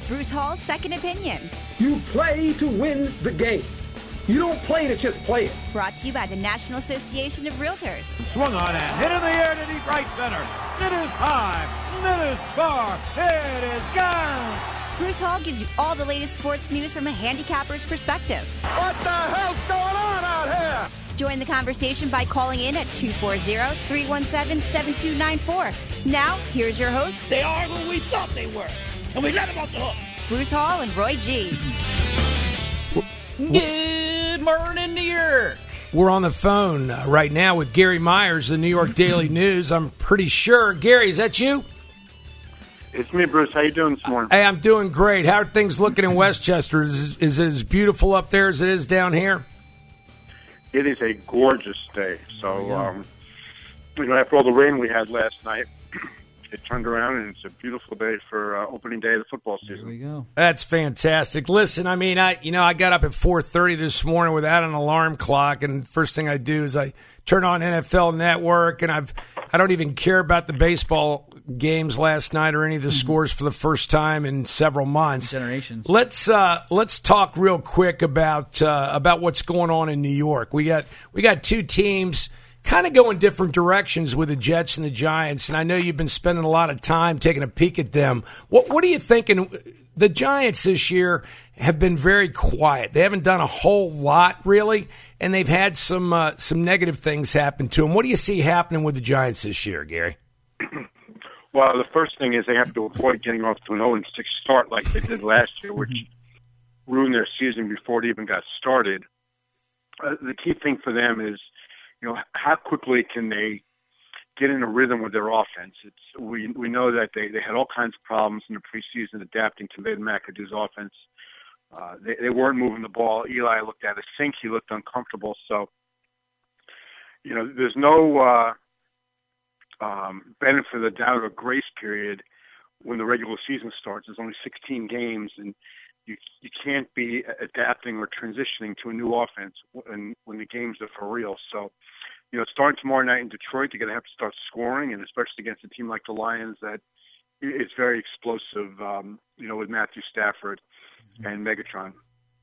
Bruce Hall's Second Opinion. You play to win the game. You don't play to just play it. Brought to you by the National Association of Realtors. Swung on and hit in the air to deep right center. It is high. It is far. It is gone. Bruce Hall gives you all the latest sports news from a handicapper's perspective. What the hell's going on out here? Join the conversation by calling in at 240-317-7294. Now, here's your host. They are who we thought they were, and we let them off the hook. Bruce Hall and Roy G. Good morning, New York. We're on the phone right now with Gary Myers, the New York Daily News. I'm pretty sure. Gary, is that you? It's me, Bruce. How you doing this morning? Hey, I'm doing great. How are things looking in Westchester? Is it as beautiful up there as it is down here? It is a gorgeous day. So, after all the rain we had last night, it turned around, and it's a beautiful day for opening day of the football season. Here we go. That's fantastic. Listen, I got up at 4:30 this morning without an alarm clock, and first thing I do is I turn on NFL Network, and I don't even care about the baseball games last night or any of the scores for the first time in several months. Generations. Let's talk real quick about what's going on in New York. We got two teams kind of going different directions with the Jets and the Giants, and I know you've been spending a lot of time taking a peek at them. What are you thinking? The Giants this year have been very quiet. They haven't done a whole lot, really, and they've had some negative things happen to them. What do you see happening with the Giants this year, Gary? Well, the first thing is they have to avoid getting off to an 0-6 start like they did last year, which ruined their season before it even got started. The key thing for them is, how quickly can they get in a rhythm with their offense? We know that they had all kinds of problems in the preseason adapting to Ben McAdoo's offense. They weren't moving the ball. Eli looked at a sink. He looked uncomfortable. So, there's no benefit of the doubt or grace period when the regular season starts. There's only 16 games, and you can't be adapting or transitioning to a new offense when the games are for real. So, starting tomorrow night in Detroit, you're going to have to start scoring, and especially against a team like the Lions that is very explosive, with Matthew Stafford and Megatron.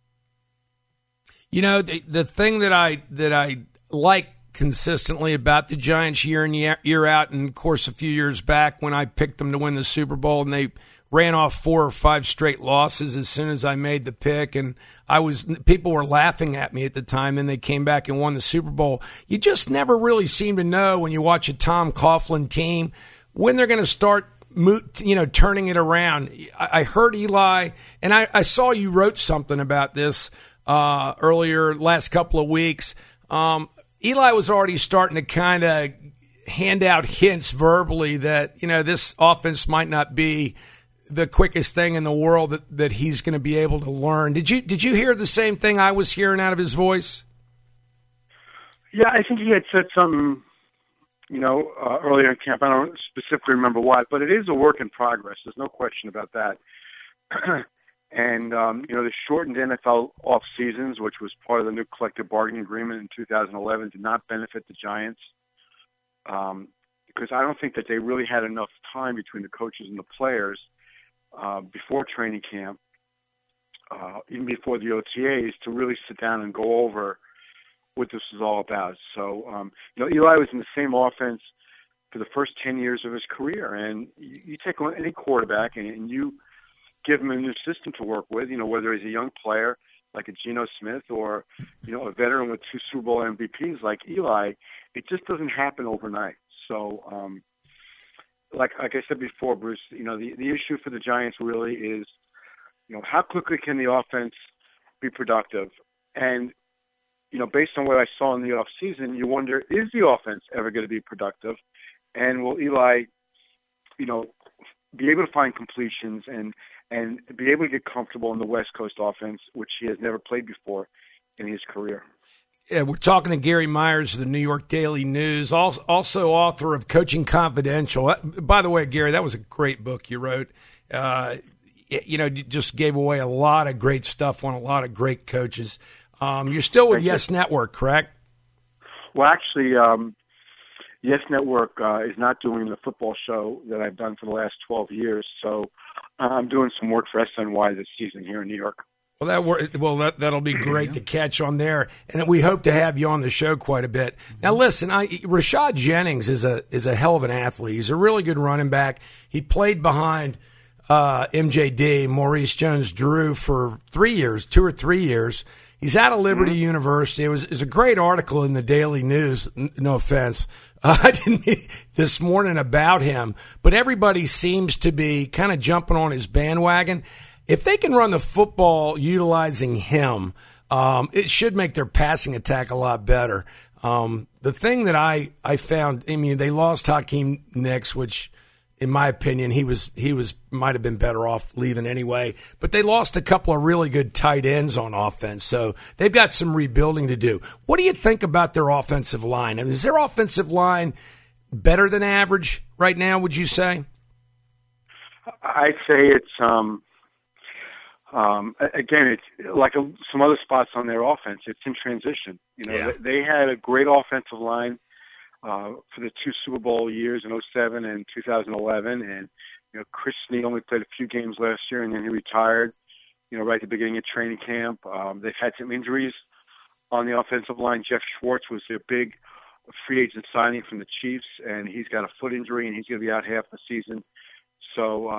The thing that I like consistently about the Giants year in year out, and of course a few years back when I picked them to win the Super Bowl, and they ran off 4 or 5 straight losses as soon as I made the pick, and people were laughing at me at the time, and they came back and won the Super Bowl. You just never really seem to know when you watch a Tom Coughlin team when they're going to start turning it around. I heard Eli, and I saw you wrote something about this earlier last couple of weeks. Eli was already starting to kind of hand out hints verbally that, this offense might not be the quickest thing in the world that he's going to be able to learn. Did you hear the same thing I was hearing out of his voice? Yeah, I think he had said something, earlier in camp. I don't specifically remember what, but it is a work in progress. There's no question about that. And, the shortened NFL off seasons, which was part of the new collective bargaining agreement in 2011, did not benefit the Giants. Because I don't think that they really had enough time between the coaches and the players before training camp, even before the OTAs, to really sit down and go over what this is all about. So, Eli was in the same offense for the first 10 years of his career. And you take any quarterback and you give him a new system to work with, whether he's a young player like a Geno Smith or, a veteran with 2 Super Bowl MVPs like Eli, it just doesn't happen overnight. So, like I said before, Bruce, the issue for the Giants really is, how quickly can the offense be productive? And, based on what I saw in the offseason, you wonder, is the offense ever going to be productive? And will Eli, be able to find completions and be able to get comfortable in the West Coast offense, which he has never played before in his career? Yeah, we're talking to Gary Myers of the New York Daily News, also author of Coaching Confidential. By the way, Gary, that was a great book you wrote. You just gave away a lot of great stuff on a lot of great coaches. You're still with Yes Network, correct? Well, actually, Yes Network is not doing the football show that I've done for the last 12 years. So I'm doing some work for SNY this season here in New York. Well, that'll be great to catch on there, and we hope to have you on the show quite a bit. Now, listen, Rashad Jennings is a hell of an athlete. He's a really good running back. He played behind MJD, Maurice Jones-Drew, for 2 or 3 years. He's out of Liberty University. It was a great article in the Daily News. No offense, I didn't this morning about him, but everybody seems to be kind of jumping on his bandwagon. If they can run the football utilizing him, it should make their passing attack a lot better. The thing that I found, they lost Hakeem Nicks, which, in my opinion, he might have been better off leaving anyway. But they lost a couple of really good tight ends on offense, so they've got some rebuilding to do. What do you think about their offensive line? And is their offensive line better than average right now, would you say? I'd say it's again, it's like some other spots on their offense. It's in transition. They had a great offensive line for the 2 Super Bowl years in 2007 and 2011, and Chris Snead only played a few games last year, and then he retired. Right at the beginning of training camp. They've had some injuries on the offensive line. Jeff Schwartz was their big free agent signing from the Chiefs, and he's got a foot injury, and he's going to be out half the season. So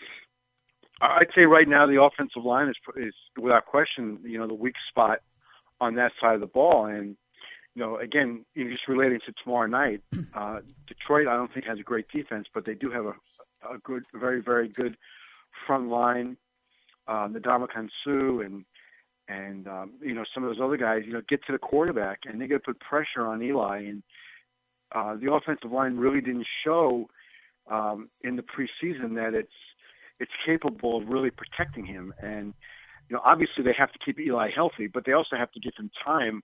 I'd say right now the offensive line is without question, the weak spot on that side of the ball. And, again, just relating to tomorrow night, Detroit I don't think has a great defense, but they do have a good, very, very good front line. Ndamukong Suh and some of those other guys, get to the quarterback, and they got to put pressure on Eli. And the offensive line really didn't show in the preseason that it's capable of really protecting him. And, obviously they have to keep Eli healthy, but they also have to give him time.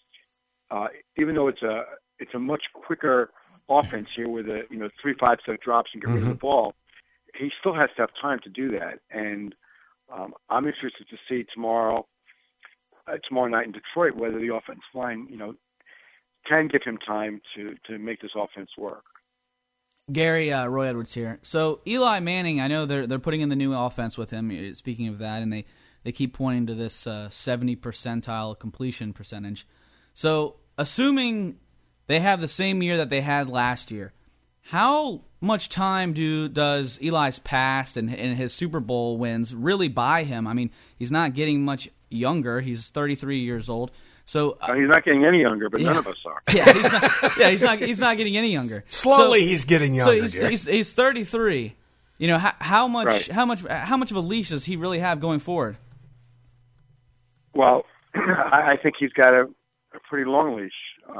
Even though it's a much quicker offense here with 3 5-step drops and get rid of the ball, he still has to have time to do that. And I'm interested to see tomorrow night in Detroit whether the offensive line, can give him time to make this offense work. Gary, Roy Edwards here. So Eli Manning, I know they're putting in the new offense with him. Speaking of that, and they keep pointing to this 70 percentile completion percentage. So assuming they have the same year that they had last year, how much time does Eli's past and his Super Bowl wins really buy him? I mean, he's not getting much younger. He's 33 years old. So he's not getting any younger, but none of us are. He's not getting any younger. Slowly, he's getting younger. So he's 33. How much of a leash does he really have going forward? Well, I think he's got a pretty long leash.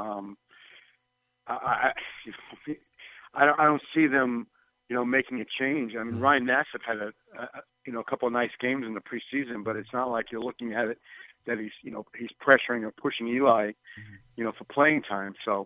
I don't see them, making a change. I mean, Ryan Nassib had a couple of nice games in the preseason, but it's not like you're looking at it that he's pressuring or pushing Eli, for playing time. So,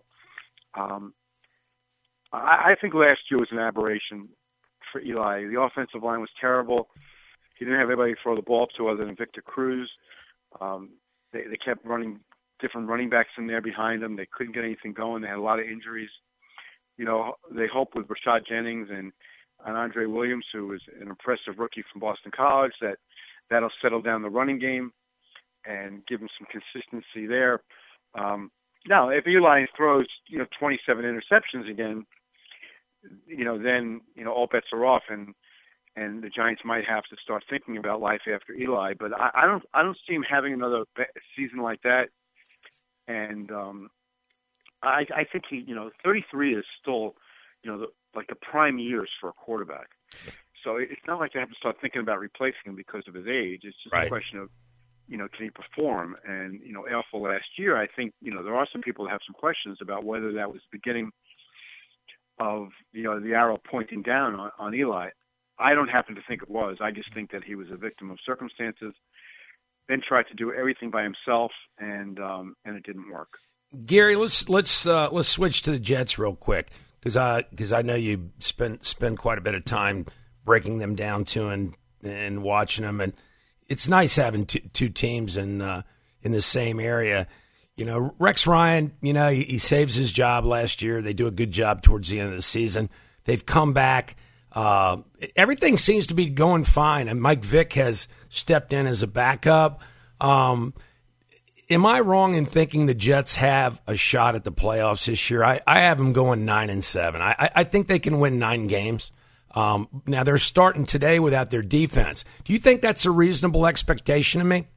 I think last year was an aberration for Eli. The offensive line was terrible. He didn't have anybody to throw the ball to other than Victor Cruz. They kept running different running backs in there behind them. They couldn't get anything going. They had a lot of injuries. They hope with Rashad Jennings and Andre Williams, who is an impressive rookie from Boston College, that'll settle down the running game and give him some consistency there. Now, if Eli throws, 27 interceptions again, then, all bets are off, and the Giants might have to start thinking about life after Eli. But I don't see him having another season like that. And I think 33 is still, the prime years for a quarterback. So it's not like they have to start thinking about replacing him because of his age. It's just a question of, can he perform? And, after last year, I think, there are some people that have some questions about whether that was the beginning of, the arrow pointing down on Eli. I don't happen to think it was. I just think that he was a victim of circumstances, then tried to do everything by himself, and it didn't work. Gary, let's switch to the Jets real quick, because I know you spend quite a bit of time breaking them down to and watching them, and it's nice having two teams in the same area. Rex Ryan, he saves his job last year. They do a good job towards the end of the season. They've come back. Everything seems to be going fine, and Mike Vick has stepped in as a backup. Am I wrong in thinking the Jets have a shot at the playoffs this year? I have them going 9-7. I think they can win 9 games. Now they're starting today without their defense. Do you think that's a reasonable expectation of me?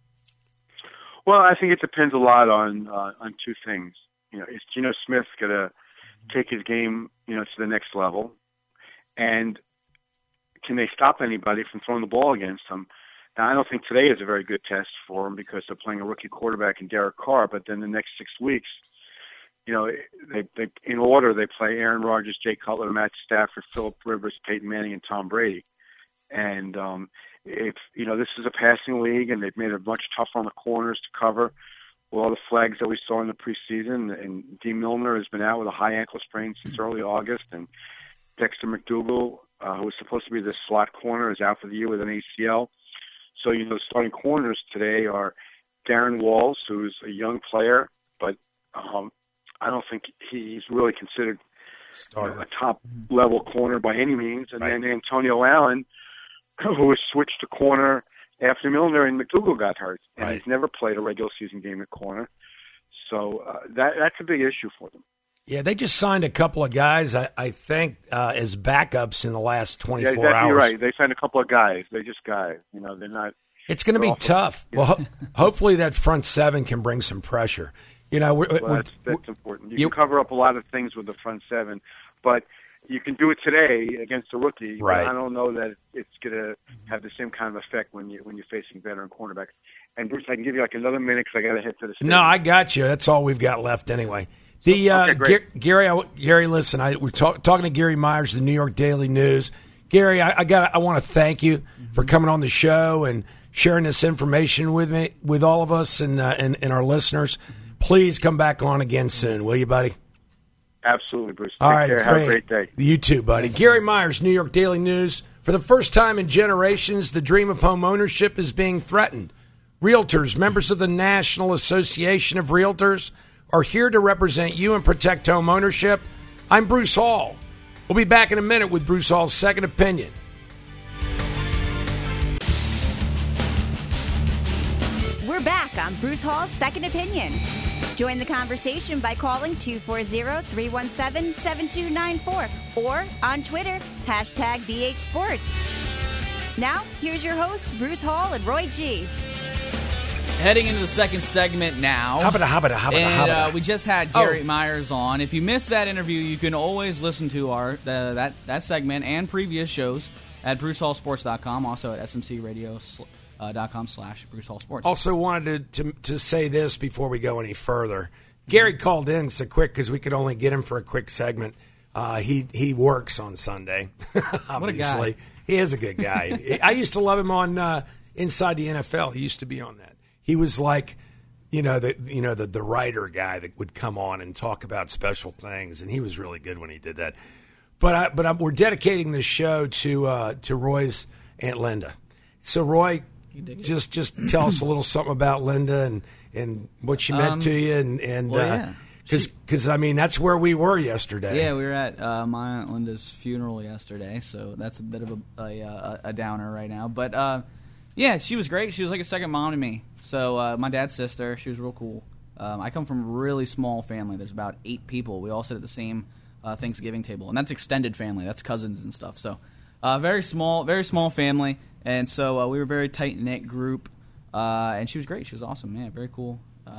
Well, I think it depends a lot on 2 things. Is Geno Smith going to take his game, to the next level? And can they stop anybody from throwing the ball against them? Now, I don't think today is a very good test for them because they're playing a rookie quarterback in Derek Carr, but then the next 6 weeks, they in order, they play Aaron Rodgers, Jay Cutler, Matt Stafford, Phillip Rivers, Peyton Manning, and Tom Brady. And if this is a passing league, and they've made it much tougher on the corners to cover with all the flags that we saw in the preseason. And D. Milner has been out with a high ankle sprain since early August, and Dexter McDougal, who was supposed to be the slot corner, is out for the year with an ACL. So starting corners today are Darren Walls, who's a young player, but I don't think he's really considered a top-level corner by any means. And then Antonio Allen, who was switched to corner after Milner and McDougal got hurt. And he's never played a regular season game at corner. So that's a big issue for them. Yeah, they just signed a couple of guys, I think, as backups in the last 24 hours. Yeah, exactly right. They signed a couple of guys. They're just guys. They're not. It's going to be tough. Yeah. Well, hopefully that front 7 can bring some pressure. That's important. You can cover up a lot of things with the front 7, but you can do it today against a rookie. Right. I don't know that it's going to have the same kind of effect when you're facing veteran cornerbacks. And Bruce, I can give you another minute because I got to head to the stadium. No, I got you. That's all we've got left anyway. Gary, listen. We're talking to Gary Myers of the New York Daily News. Gary, I want to thank you for coming on the show and sharing this information with me, with all of us and our listeners. Please come back on again soon, will you, buddy? Absolutely, Bruce. All right, care. great. Have a great day. You too, buddy. Gary Myers, New York Daily News. For the first time in generations, the dream of home ownership is being threatened. Realtors, members of the National Association of Realtors, are here to represent you and protect home ownership. I'm Bruce Hall. We'll be back in a minute with Bruce Hall's Second Opinion. We're back on Bruce Hall's Second Opinion. Join the conversation by calling 240-317-7294 or on Twitter, #BH Sports. Now, here's your hosts, Bruce Hall and Roy G. Heading into the second segment now. We just had Gary Myers on. If you missed that interview, you can always listen to that segment and previous shows at BruceHallSports.com, also at smcradio.com/Bruce Hall Sports. Also wanted to say this before we go any further. Gary called in so quick because we could only get him for a quick segment. He works on Sunday. Obviously. What a guy. He is a good guy. I used to love him on Inside the NFL. He used to be on that. He was like, the writer guy that would come on and talk about special things, and he was really good when he did that. But we're dedicating this show to Roy's Aunt Linda. So Roy, just tell us a little something about Linda and what she meant to you, and because I mean that's where we were yesterday. Yeah, we were at my Aunt Linda's funeral yesterday, so that's a bit of a downer right now. But yeah, she was great. She was like a second mom to me. So my dad's sister, she was real cool. I come from a really small family. There's about 8 people. We all sit at the same Thanksgiving table, and that's extended family. That's cousins and stuff. So very small family. And so we were a very tight-knit group, and she was great. She was awesome. Yeah, very cool.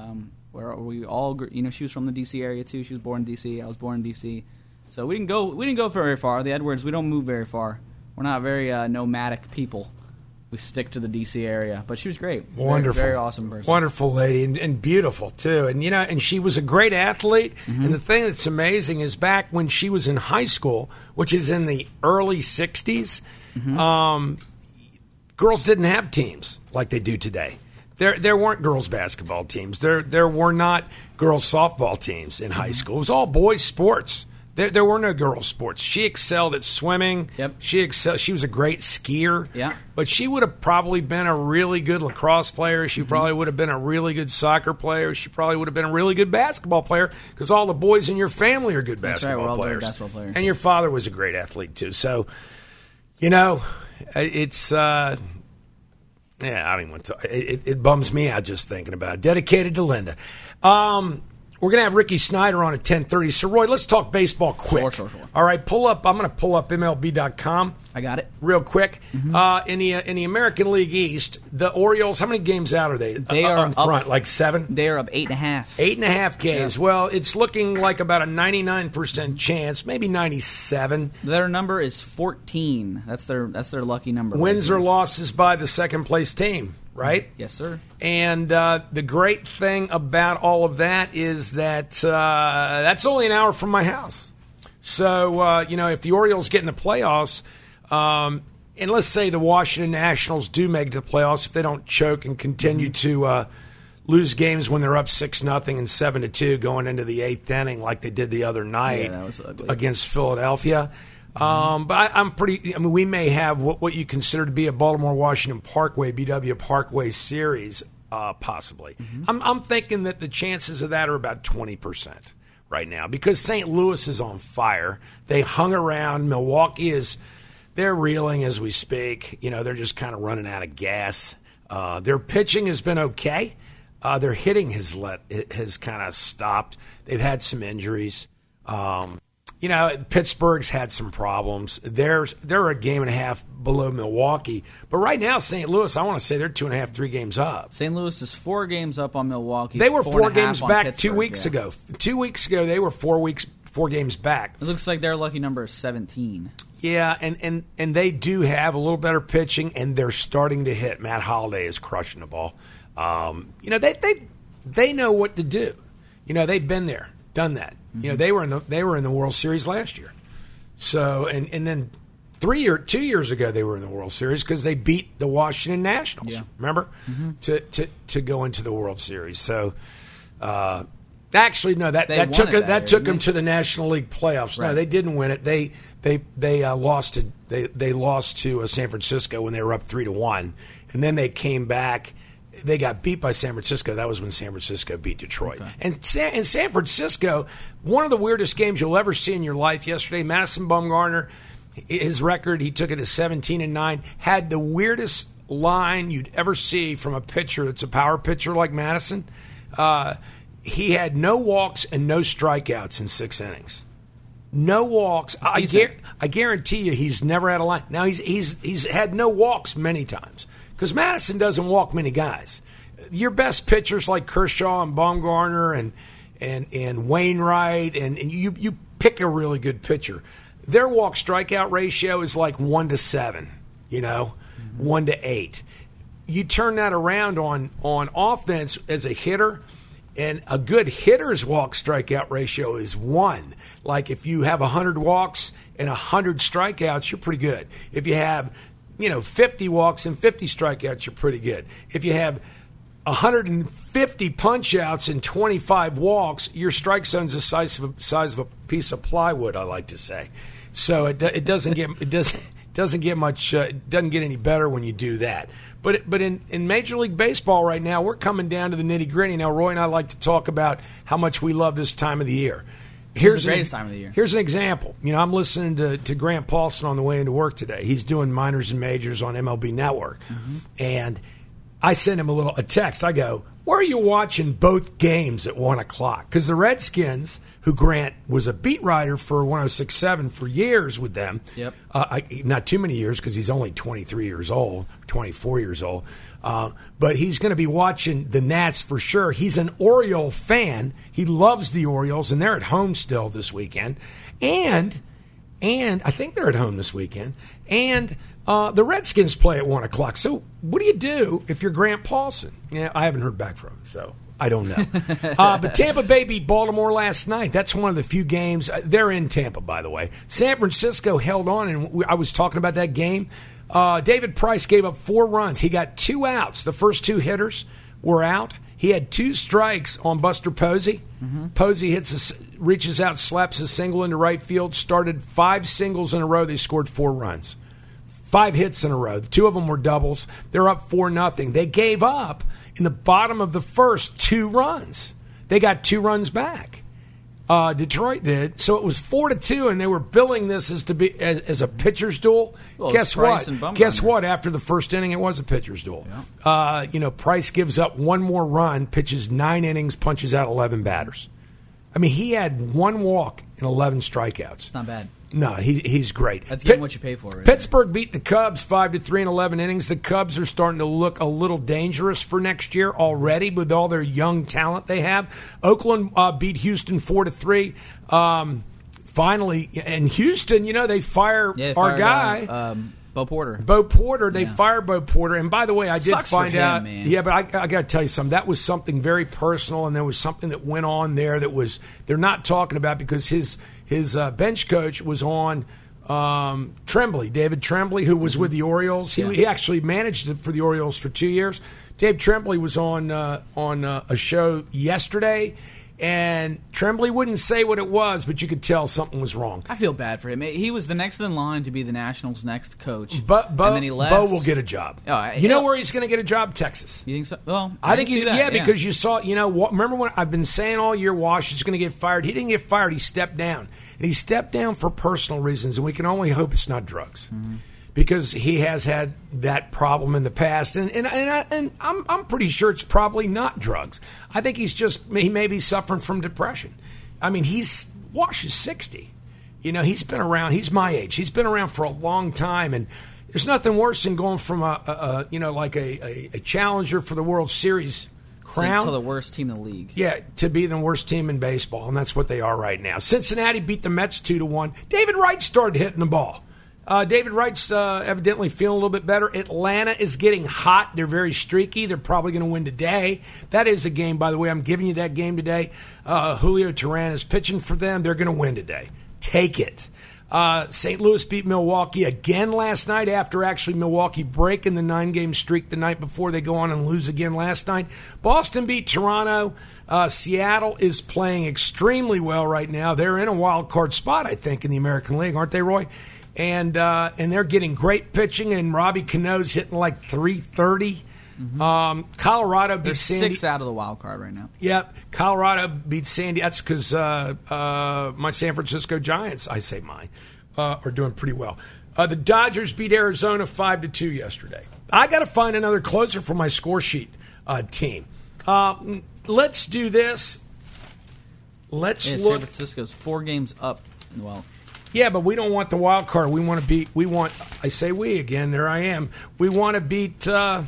We all, she was from the D.C. area too. She was born in D.C. I was born in D.C. So we didn't go very far. The Edwards, we don't move very far. We're not very nomadic people. We stick to the D.C. area. But she was great. Wonderful. Very awesome person. Wonderful lady and beautiful, too. And, and she was a great athlete. Mm-hmm. And the thing that's amazing is back when she was in high school, which is in the early 60s, mm-hmm. Girls didn't have teams like they do today. There weren't girls basketball teams. There were not girls softball teams in high school. It was all boys sports. There were no girls' sports. She excelled at swimming. Yep. She was a great skier. Yeah. But she would have probably been a really good lacrosse player. She probably would have been a really good soccer player. She probably would have been a really good basketball player because all the boys in your family are good basketball We're all players. good basketball players. And your father was a great athlete too. So, it's I don't even want to. It bums me out just thinking about it. Dedicated to Linda. We're going to have Ricky Snyder on at 10:30. So, Roy, let's talk baseball quick. Sure. All right, I'm going to pull up MLB.com. I got it. Real quick. In the American League East, the Orioles, how many games out are they? They are on front, up, like 7? They are up 8.5. 8.5 games. Yeah. Well, it's looking like about a 99% chance, maybe 97. Their number is 14. That's their lucky number. Wins or losses by the second-place team, right? Yes, sir. And the great thing about all of that is that that's only an hour from my house. So, if the Orioles get in the playoffs, and let's say the Washington Nationals do make the playoffs, if they don't choke and continue to lose games when they're up 6-0 and 7-2 going into the 8th inning like they did the other night that was ugly. against Philadelphia. But we may have what you consider to be a Baltimore-Washington Parkway, BW Parkway series, possibly. I'm thinking that the chances of that are about 20% right now because St. Louis is on fire. They hung around. Milwaukee they're reeling as we speak. They're just kind of running out of gas. Their pitching has been okay. Their hitting has kind of stopped. They've had some injuries. Pittsburgh's had some problems. They're a game and a half below Milwaukee. But right now, St. Louis, I want to say they're 2.5, 3 games up. St. Louis is 4 games up on Milwaukee. They were 4 4.5 games on back Pittsburgh, 2 weeks ago. 2 weeks ago, they were 4 games back. It looks like their lucky number is 17. Yeah, and they do have a little better pitching, and they're starting to hit. Matt Holliday is crushing the ball. They know what to do. They've been there, done that. They were in the World Series last year. So and then 2 years ago they were in the World Series because they beat the Washington Nationals. Yeah. Remember to go into the World Series. So actually no, that took them to the National League playoffs. Right. No, they didn't win it. They lost to San Francisco when they were up 3-1, and then they came back. They got beat by San Francisco. That was when San Francisco beat Detroit. Okay. And San Francisco, one of the weirdest games you'll ever see in your life yesterday, Madison Bumgarner, his record, he took it to 17-9, had the weirdest line you'd ever see from a pitcher that's a power pitcher like Madison. He had no walks and no strikeouts in 6 innings. No walks. I guarantee you he's never had a line. Now, he's had no walks many times. Because Madison doesn't walk many guys. Your best pitchers like Kershaw and Bumgarner and Wainwright, and you pick a really good pitcher. Their walk strikeout ratio is like 1-7, 1-8. You turn that around on offense as a hitter, and a good hitter's walk strikeout ratio is 1. Like if you have 100 walks and 100 strikeouts, you're pretty good. If you have 50 walks and 50 strikeouts, you're pretty good. If you have 150 punch-outs and 25 walks, your strike zone's the size of a piece of plywood, I like to say. So it doesn't get much. It doesn't get any better when you do that. But in Major League Baseball right now, we're coming down to the nitty-gritty. Now, Roy and I like to talk about how much we love this time of the year. Here's the greatest time of the year. Here's an example. I'm listening to Grant Paulson on the way into work today. He's doing minors and majors on MLB Network. And I sent him a text. I go, where are you watching both games at 1 o'clock? Because the Redskins, who Grant was a beat writer for 106.7 for years with them. Yep. Not too many years because he's only 23 years old, 24 years old. But he's going to be watching the Nats for sure. He's an Oriole fan. He loves the Orioles, and they're at home still this weekend. And I think they're at home this weekend. And the Redskins play at 1 o'clock. So what do you do if you're Grant Paulson? Yeah, I haven't heard back from him, so I don't know. But Tampa Bay beat Baltimore last night. That's one of the few games. They're in Tampa, by the way. San Francisco held on, and I was talking about that game. David Price gave up 4 runs. He got 2 outs. The first 2 hitters were out. He had 2 strikes on Buster Posey. Posey reaches out, slaps a single into right field, started 5 singles in a row. They scored 4 runs. 5 hits in a row. 2 of them were doubles. They're up 4-0. They gave up in the bottom of the first 2 runs. They got 2 runs back. Detroit did. So it was 4-2, and they were billing this as a pitcher's duel. Well, Guess Price what? Guess what? After the first inning, it was a pitcher's duel. Yeah. Price gives up 1 more run, pitches 9 innings, punches out 11 batters. I mean, he had 1 walk and 11 strikeouts. It's not bad. No, he's great. That's getting what you pay for. Right? Pittsburgh beat the Cubs 5-3 in 11 innings. The Cubs are starting to look a little dangerous for next year already with all their young talent they have. Oakland beat Houston 4-3. Finally, and Houston, they fire our guy. Bo Porter. They fired Bo Porter. And by the way, I did find out. Man. Yeah, but I got to tell you something. That was something very personal, and there was something that went on there that they're not talking about because his bench coach was on Tremblay, David Tremblay, who was with the Orioles. He actually managed it for the Orioles for 2 years. Dave Tremblay was on a show yesterday. And Tremblay wouldn't say what it was, but you could tell something was wrong. I feel bad for him. He was the next in line to be the Nationals' next coach. But and then he left. Bo will get a job. You know where he's going to get a job? Texas. You think so? Well, I think he's because you saw. Remember when I've been saying all year Washington's going to get fired? He didn't get fired. He stepped down, and he stepped down for personal reasons, and we can only hope it's not drugs. Mm-hmm. Because he has had that problem in the past, and I'm pretty sure it's probably not drugs. I think he may be suffering from depression. I mean, Wash is 60. He's been around. He's my age. He's been around for a long time, and there's nothing worse than going from a challenger for the World Series crown to the worst team in the league. Yeah, to be the worst team in baseball, and that's what they are right now. Cincinnati beat the Mets 2-1. David Wright started hitting the ball. David Wright's evidently feeling a little bit better. Atlanta is getting hot. They're very streaky. They're probably going to win today. That is a game, by the way. I'm giving you that game today. Julio Teheran is pitching for them. They're going to win today. Take it. St. Louis beat Milwaukee again last night after actually Milwaukee breaking the 9-game streak the night before. They go on and lose again last night. Boston beat Toronto. Seattle is playing extremely well right now. They're in a wild card spot, I think, in the American League, aren't they, Roy? And they're getting great pitching, and Robbie Cano's hitting like 330. Mm-hmm. Colorado beat Sandy. 6 out of the wild card right now. Yep, Colorado beat Sandy. That's because my San Francisco Giants, I say mine, are doing pretty well. The Dodgers beat Arizona 5-2 yesterday. I got to find another closer for my score sheet team. Let's do this. Look. San Francisco's 4 games up in the wild. Yeah, but we don't want the wild card. I say we again. There I am. We want to beat the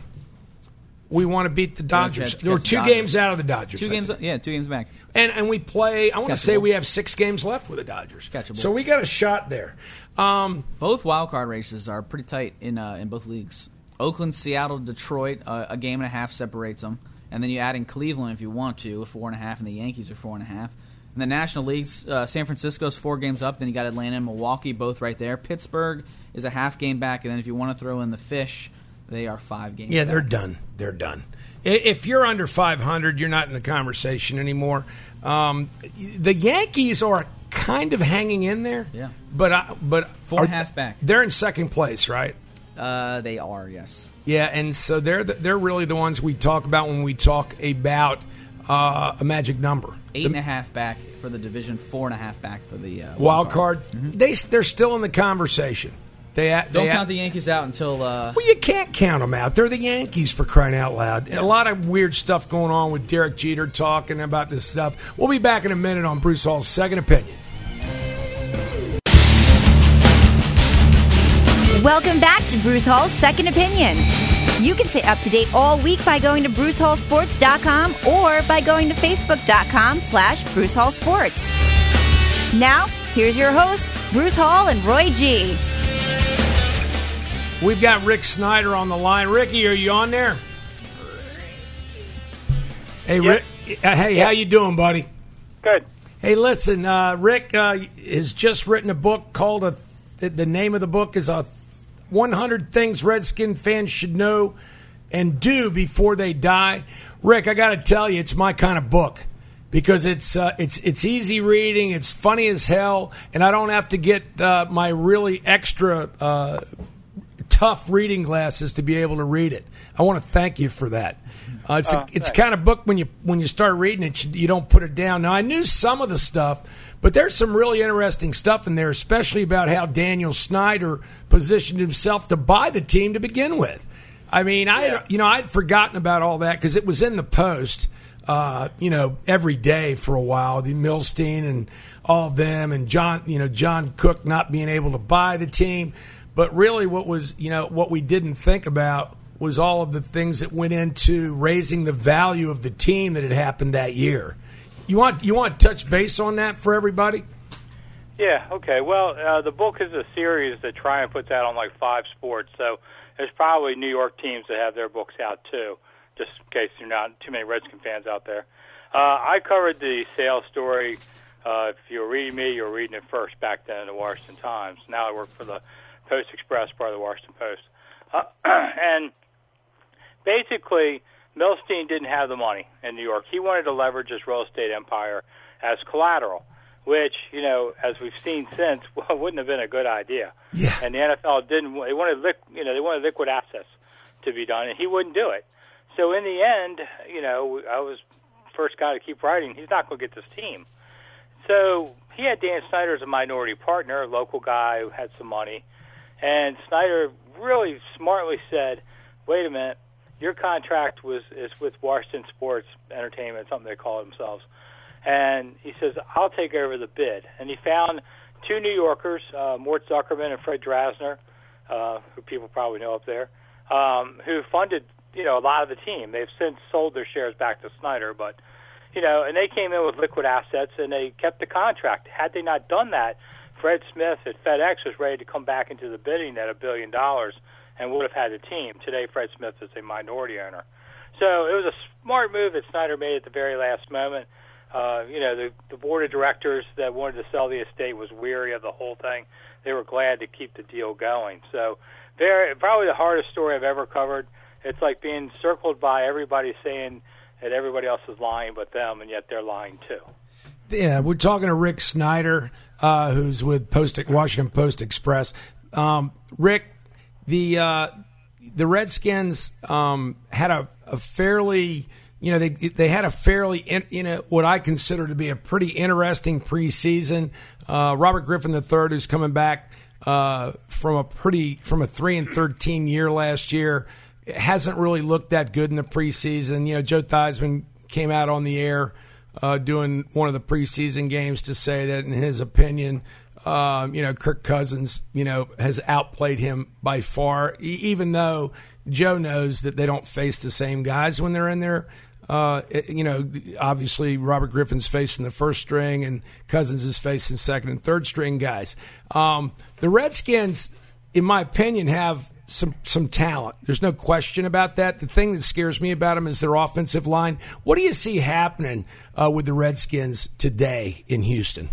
Dodgers. There were 2 games out of the Dodgers. 2 games, 2 games back. And we play. I want to say we have 6 games left with the Dodgers. Catchable. So we got a shot there. Both wild card races are pretty tight in both leagues. Oakland, Seattle, Detroit. A game and a half separates them, and then you add in Cleveland if you want to, 4.5, and the Yankees are 4.5. In the National Leagues, San Francisco's 4 games up. Then you got Atlanta and Milwaukee, both right there. Pittsburgh is a half game back, and then if you want to throw in the Fish, they are 5 games. Yeah, back. They're done. If you're under 500, you're not in the conversation anymore. The Yankees are kind of hanging in there. Yeah, but 4.5 back. They're in second place, right? They are, yes. Yeah, and so they're really the ones we talk about when we talk about a magic number. 8.5 back for the division, 4.5 back for the wild card. Mm-hmm. They're still in the conversation. Don't count the Yankees out until. Well, you can't count them out. They're the Yankees, for crying out loud. Yeah. A lot of weird stuff going on with Derek Jeter talking about this stuff. We'll be back in a minute on Bruce Hall's Second Opinion. Welcome back to Bruce Hall's Second Opinion. You can stay up to date all week by going to BruceHallSports.com or by going to Facebook.com/Bruce Hall Sports. Now, here's your hosts, Bruce Hall and Roy G. We've got Rick Snyder on the line. Ricky, are you on there? Hey, Rick. Hey, how you doing, buddy? Good. Hey, listen, Rick has just written a book called the name of the book is 100 Things Redskin Fans Should Know and do before they die, Rick, I got to tell you, it's my kind of book. Because it's easy reading, it's funny as hell, and I don't have to get my really extra tough reading glasses to be able to read it. I want to thank you for that. It's the kind of book when you start reading it, you don't put it down. Now I knew some of the stuff, but there's some really interesting stuff in there, especially about how Daniel Snyder positioned himself to buy the team to begin with. I mean, I'd forgotten about all that because it was in the Post. Every day for a while, the Milstein and all of them, and John Cook not being able to buy the team. But really what we didn't think about was all of the things that went into raising the value of the team that had happened that year. You want to touch base on that for everybody? Yeah, okay. Well, the book is a series that Triumph puts out on like 5 sports, so there's probably New York teams that have their books out too, just in case you're not too many Redskin fans out there. I covered the sales story. If you were reading me, you were reading it first back then in the Washington Times. Now I work for the Post-Express, part of the Washington Post. And basically, Milstein didn't have the money in New York. He wanted to leverage his real estate empire as collateral, which, as we've seen since, wouldn't have been a good idea. Yeah. And the NFL didn't. They wanted liquid assets to be done, and he wouldn't do it. So in the end, I was first guy to keep writing. He's not going to get this team. So he had Dan Snyder as a minority partner, a local guy who had some money. And Snyder really smartly said, wait a minute, your contract is with Washington Sports Entertainment, something they call themselves. And he says, I'll take over the bid. And he found 2 New Yorkers, Mort Zuckerman and Fred Drasner, who people probably know up there, who funded a lot of the team. They've since sold their shares back to Snyder, but and they came in with liquid assets and they kept the contract. Had they not done that, Fred Smith at FedEx was ready to come back into the bidding at $1 billion and would have had the team. Today, Fred Smith is a minority owner. So it was a smart move that Snyder made at the very last moment. The board of directors that wanted to sell the estate was weary of the whole thing. They were glad to keep the deal going. So probably the hardest story I've ever covered. It's like being circled by everybody saying that everybody else is lying but them, and yet they're lying too. Yeah, we're talking to Rick Snyder, who's with Washington Post-Express. Rick, the Redskins had a fairly, they had a fairly, what I consider to be a pretty interesting preseason. Robert Griffin III, who's coming back from a 3-13 year last year, hasn't really looked that good in the preseason. Joe Theismann came out on the air doing one of the preseason games to say that, in his opinion, Kirk Cousins, has outplayed him by far, even though Joe knows that they don't face the same guys when they're in there. Obviously Robert Griffin's facing the first string and Cousins is facing second and third string guys. The Redskins, in my opinion, have some talent. There's no question about that. The thing that scares me about them is their offensive line. What do you see happening with the Redskins today in Houston?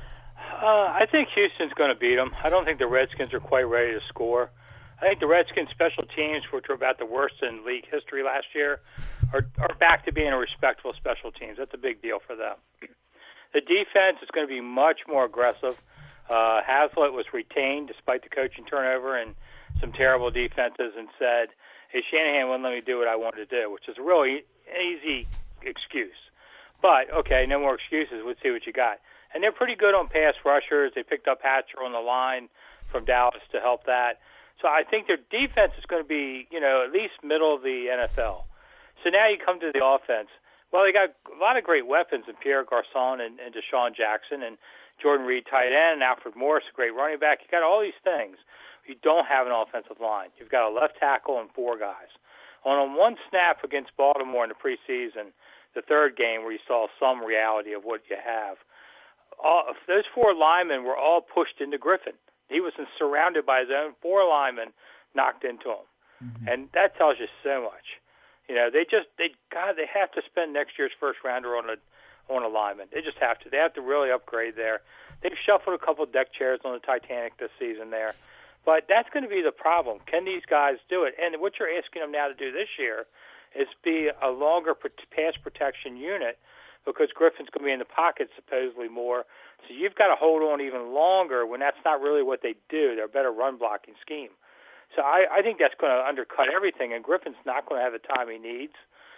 I think Houston's going to beat them. I don't think the Redskins are quite ready to score. I think the Redskins' special teams, which were about the worst in league history last year, are back to being a respectable special teams. That's a big deal for them. The defense is going to be much more aggressive. Haslett was retained despite the coaching turnover and some terrible defenses, and said, hey, Shanahan wouldn't let me do what I wanted to do, which is a really easy excuse. But, okay, no more excuses. Let's see what you got. And they're pretty good on pass rushers. They picked up Hatcher on the line from Dallas to help that. So I think their defense is going to be, at least middle of the NFL. So now you come to the offense. Well, they got a lot of great weapons in Pierre Garçon and Deshaun Jackson and Jordan Reed, tight end, and Alfred Morris, a great running back. You got all these things. You don't have an offensive line. You've got a left tackle and 4 guys. On one snap against Baltimore in the preseason, the third game where you saw some reality of what you have, those 4 linemen were all pushed into Griffin. He was surrounded by his own 4 linemen, knocked into him. Mm-hmm. And that tells you so much. They have to spend next year's first rounder on a lineman. They just have to. They have to really upgrade there. They've shuffled a couple of deck chairs on the Titanic this season there. But that's going to be the problem. Can these guys do it? And what you're asking them now to do this year is be a longer pass protection unit because Griffin's going to be in the pocket supposedly more. So you've got to hold on even longer when that's not really what they do. They're a better run-blocking scheme. So I think that's going to undercut everything, and Griffin's not going to have the time he needs.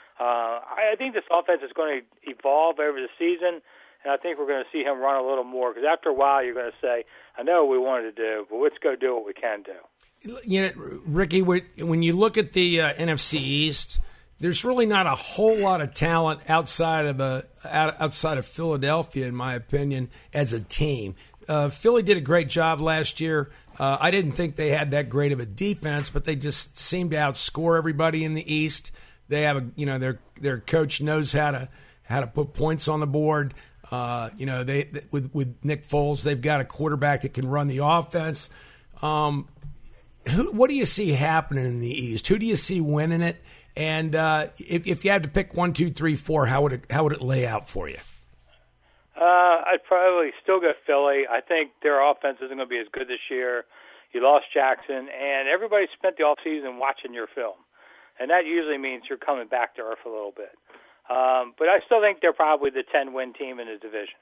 I think this offense is going to evolve over the season, and I think we're going to see him run a little more because after a while you're going to say, I know what we wanted to do, but let's go do what we can do. You know, Ricky, when you look at the NFC East, there's really not a whole lot of talent outside of Philadelphia, in my opinion, as a team. Philly did a great job last year. I didn't think they had that great of a defense, but they just seemed to outscore everybody in the East. They have their coach knows how to put points on the board. They with Nick Foles, they've got a quarterback that can run the offense. What do you see happening in the East? Who do you see winning it? And if you had to pick 1, 2, 3, 4, how would it lay out for you? I'd probably still go Philly. I think their offense isn't going to be as good this year. You lost Jackson, and everybody spent the offseason watching your film. And that usually means you're coming back to earth a little bit. But I still think they're probably the 10-win team in the division.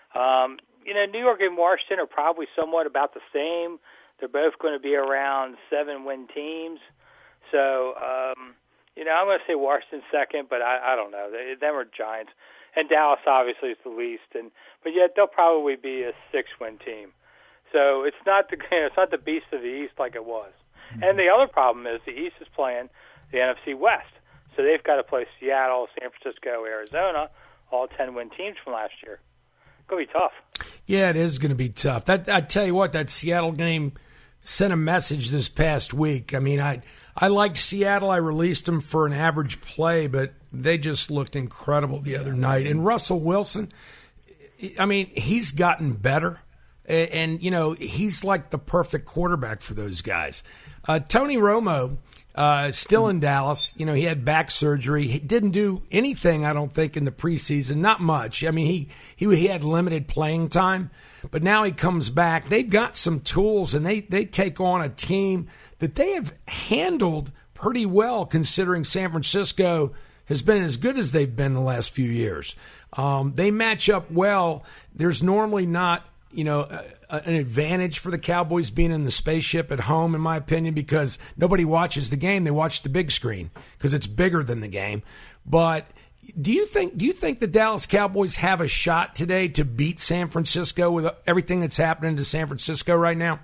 New York and Washington are probably somewhat about the same. They're both going to be around 7-win teams. So, I'm going to say Washington second, but I don't know. Them are Giants. And Dallas obviously is the least, but yet they'll probably be a 6-win team. So it's not the beast of the East like it was. Mm-hmm. And the other problem is the East is playing the NFC West, so they've got to play Seattle, San Francisco, Arizona, all 10-win teams from last year. It's going to be tough. Yeah, it is going to be tough. I tell you what, that Seattle game sent a message this past week. I mean, I liked Seattle. I released them for an average play, but they just looked incredible the other night. And Russell Wilson, I mean, he's gotten better. And he's like the perfect quarterback for those guys. Tony Romo, still in Dallas. He had back surgery. He didn't do anything, I don't think, in the preseason. Not much. I mean, he had limited playing time. But now he comes back. They've got some tools, and they take on a team that they have handled pretty well, considering San Francisco has been as good as they've been the last few years. They match up well. There's normally not, an advantage for the Cowboys being in the spaceship at home, in my opinion, because nobody watches the game. They watch the big screen because it's bigger than the game. But do you think the Dallas Cowboys have a shot today to beat San Francisco with everything that's happening to San Francisco right now?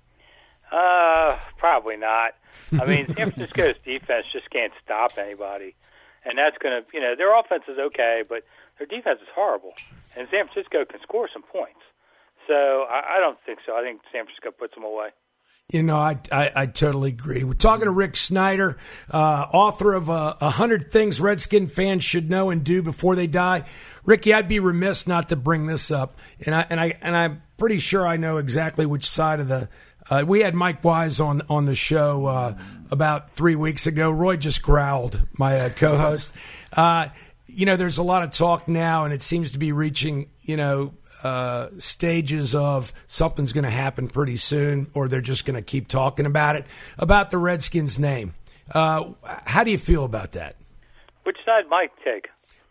Probably not. I mean, San Francisco's defense just can't stop anybody. And that's going to, their offense is okay, but their defense is horrible. And San Francisco can score some points. So I don't think so. I think San Francisco puts them away. I totally agree. We're talking to Rick Snyder, author of 100 Things Redskin Fans Should Know and Do Before They Die. Ricky, I'd be remiss not to bring this up, and I'm pretty sure I know exactly which side of the. We had Mike Wise on the show about 3 weeks ago. Roy just growled, my co-host. There's a lot of talk now, and it seems to be reaching stages of something's going to happen pretty soon, or they're just going to keep talking about it, about the Redskins name. How do you feel about that? Which side Mike take?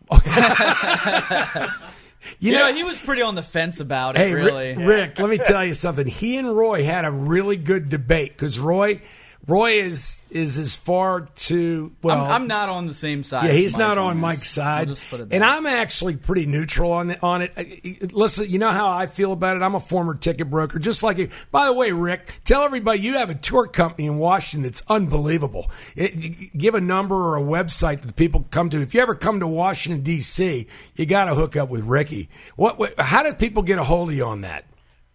He was pretty on the fence about it, really. Rick, let me tell you something. He and Roy had a really good debate because Roy is as far to I'm not on the same side. Yeah, he's not on Mike's side, and I'm actually pretty neutral on it. Listen, you know how I feel about it. I'm a former ticket broker, just like you. By the way, Rick, tell everybody you have a tour company in Washington that's unbelievable. Give a number or a website that people come to. If you ever come to Washington D.C., you got to hook up with Ricky. How do people get a hold of you on that?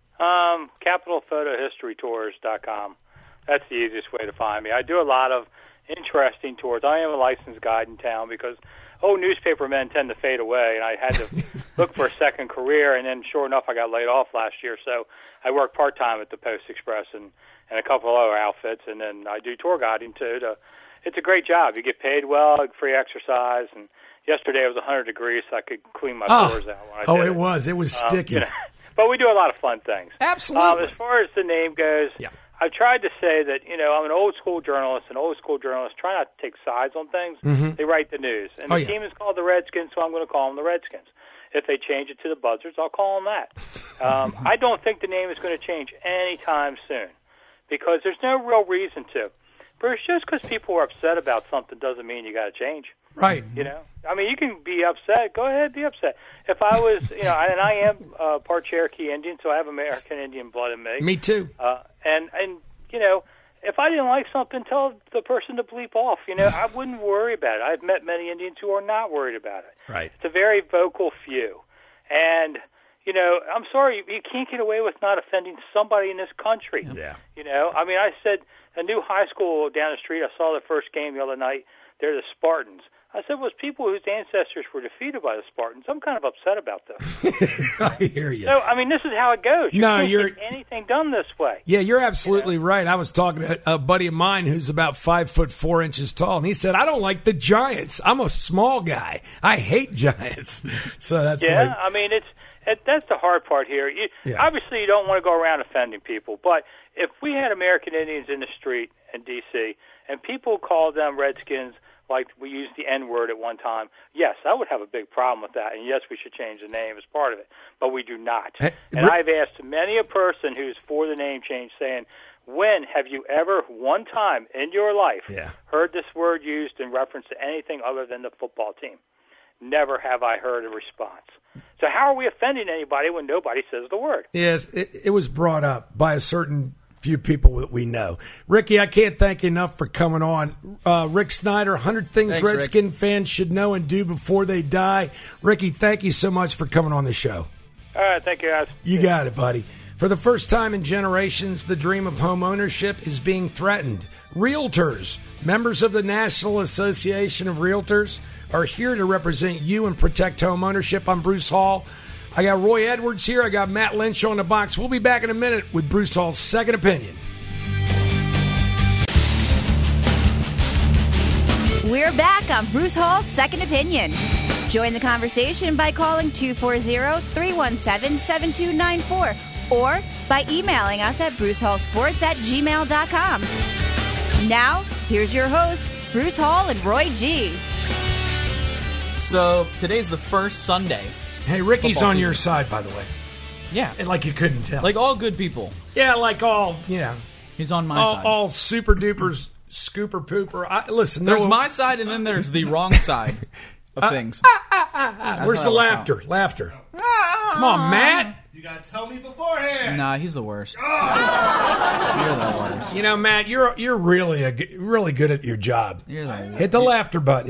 CapitalPhotoHistoryTours.com. That's the easiest way to find me. I do a lot of interesting tours. I am a licensed guide in town because newspaper men tend to fade away, and I had to look for a second career, and then sure enough, I got laid off last year. So I work part-time at the Post-Express and a couple of other outfits, and then I do tour guiding too. It's a great job. You get paid well, free exercise, and yesterday it was 100 degrees, so I could clean my doors out when I did it was. It was sticky. But we do a lot of fun things. Absolutely. As far as the name goes, I've tried to say that, I'm an old school journalist, try not to take sides on things. Mm-hmm. They write the news. And the team is called the Redskins, so I'm going to call them the Redskins. If they change it to the Buzzards, I'll call them that. I don't think the name is going to change anytime soon because there's no real reason to. Bruce, just because people are upset about something doesn't mean you got to change. Right. You can be upset. Go ahead, be upset. If I was, and I am part Cherokee Indian, so I have American Indian blood in me. Me too. And if I didn't like something, tell the person to bleep off. I wouldn't worry about it. I've met many Indians who are not worried about it. Right. It's a very vocal few. And, I'm sorry, you can't get away with not offending somebody in this country. Yeah. I said a new high school down the street, I saw the first game the other night. They're the Spartans. I said, was people whose ancestors were defeated by the Spartans. I'm kind of upset about this. I hear you. So, this is how it goes. You can't get anything done this way. Yeah, you're absolutely right. I was talking to a buddy of mine who's about 5'4" tall, and he said, I don't like the Giants. I'm a small guy. I hate Giants. So that's that's the hard part here. Obviously, you don't want to go around offending people, but if we had American Indians in the street in D.C. and people called them Redskins, like we used the N-word at one time, yes, I would have a big problem with that, and yes, we should change the name as part of it, but we do not. And I've asked many a person who's for the name change saying, when have you ever, one time in your life, heard this word used in reference to anything other than the football team? Never have I heard a response. So how are we offending anybody when nobody says the word? Yes, it was brought up by a certain few people that we know. Ricky, I can't thank you enough for coming on. Rick Snyder, 100 Things Thanks, Redskin Rick. fans should know and do before they die. Ricky, thank you so much for coming on the show. All right, thank you, guys. You got it, buddy. For the first time in generations, the dream of home ownership is being threatened. Realtors, members of the National Association of Realtors, are here to represent you and protect home ownership. I'm Bruce Hall. I got Roy Edwards here. I got Matt Lynch on the box. We'll be back in a minute with Bruce Hall's Second Opinion. We're back on Bruce Hall's Second Opinion. Join the conversation by calling 240-317-7294 or by emailing us at brucehallsports@gmail.com. Now, here's your hosts, Bruce Hall and Roy G. So, today's the first Sunday. Hey, Ricky's Football on season. your side, by the way. Yeah. Like you couldn't tell. Like all good people. Yeah, like all, He's on my side. all super dupers, scooper pooper. Listen, There's my side and then there's the wrong side of things. Where's the laughter? Laughter. Come on, Matt. You gotta tell me beforehand. Nah, he's the worst. You're the worst. Matt, you're really good at your job. You're the worst. Hit the laughter button.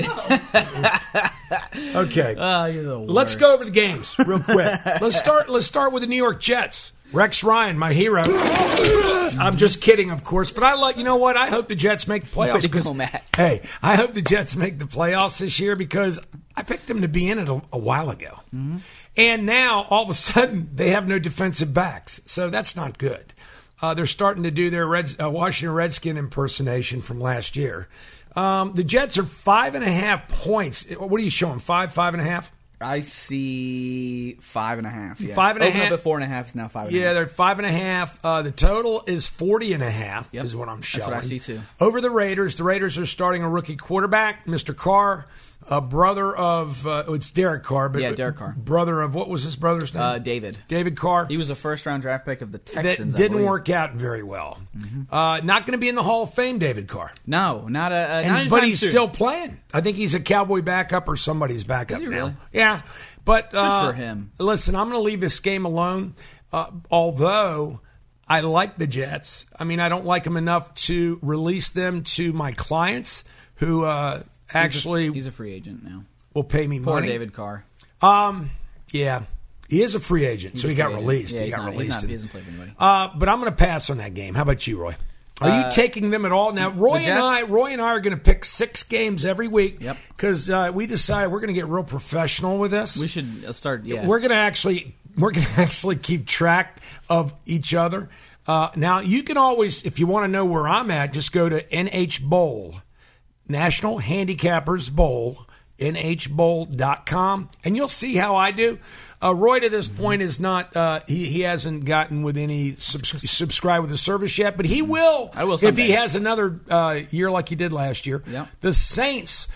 Okay. You're the worst. Let's go over the games real quick. Let's start with the New York Jets. Rex Ryan, my hero. I'm just kidding, of course, but you know what? I hope the Jets make the playoffs. Way to go, Matt. Hey, I hope the Jets make the playoffs this year because I picked them to be in it a while ago. Mm-hmm. And now, all of a sudden, they have no defensive backs. So that's not good. They're starting to do their Washington Redskin impersonation from last year. The Jets are 5.5 points. What are you showing? 5.5? I see 5.5. Yes. 5.5. But 4.5 is now 5.5. Yeah, they're 5.5. The total is 40.5. Is what I'm showing. That's what I see too. Over the Raiders. The Raiders are starting a rookie quarterback, Mr. Carr, a brother of it's Derek Carr, but Derek Carr, brother of what was his brother's name? David Carr. He was a first-round draft pick of the Texans. That didn't work out very well. Mm-hmm. Not going to be in the Hall of Fame, David Carr. No, not but he's still playing. I think he's a Cowboy backup or somebody's backup now. Really? Yeah, but good for him. Listen, I'm going to leave this game alone. Although I like the Jets, I don't like them enough to release them to my clients who. Actually, he's a free agent now. Will pay me Poor money. David Carr. Yeah, he is a free agent, so he got released. Yeah, he got released. He hasn't played for anybody. But I'm going to pass on that game. How about you, Roy? Are you taking them at all? Now, Roy and I are going to pick 6 games every week. Yep. Because we decided we're going to get real professional with this. We should start. Yeah. We're going to actually keep track of each other. Now, you can always, if you want to know where I'm at, just go to NH Bowl. National Handicappers Bowl, nhbowl.com, and you'll see how I do. Roy, to this point, is not he hasn't gotten with any subscribe with the service yet, but he will. I will someday. If he has another year like he did last year. Yep. The Saints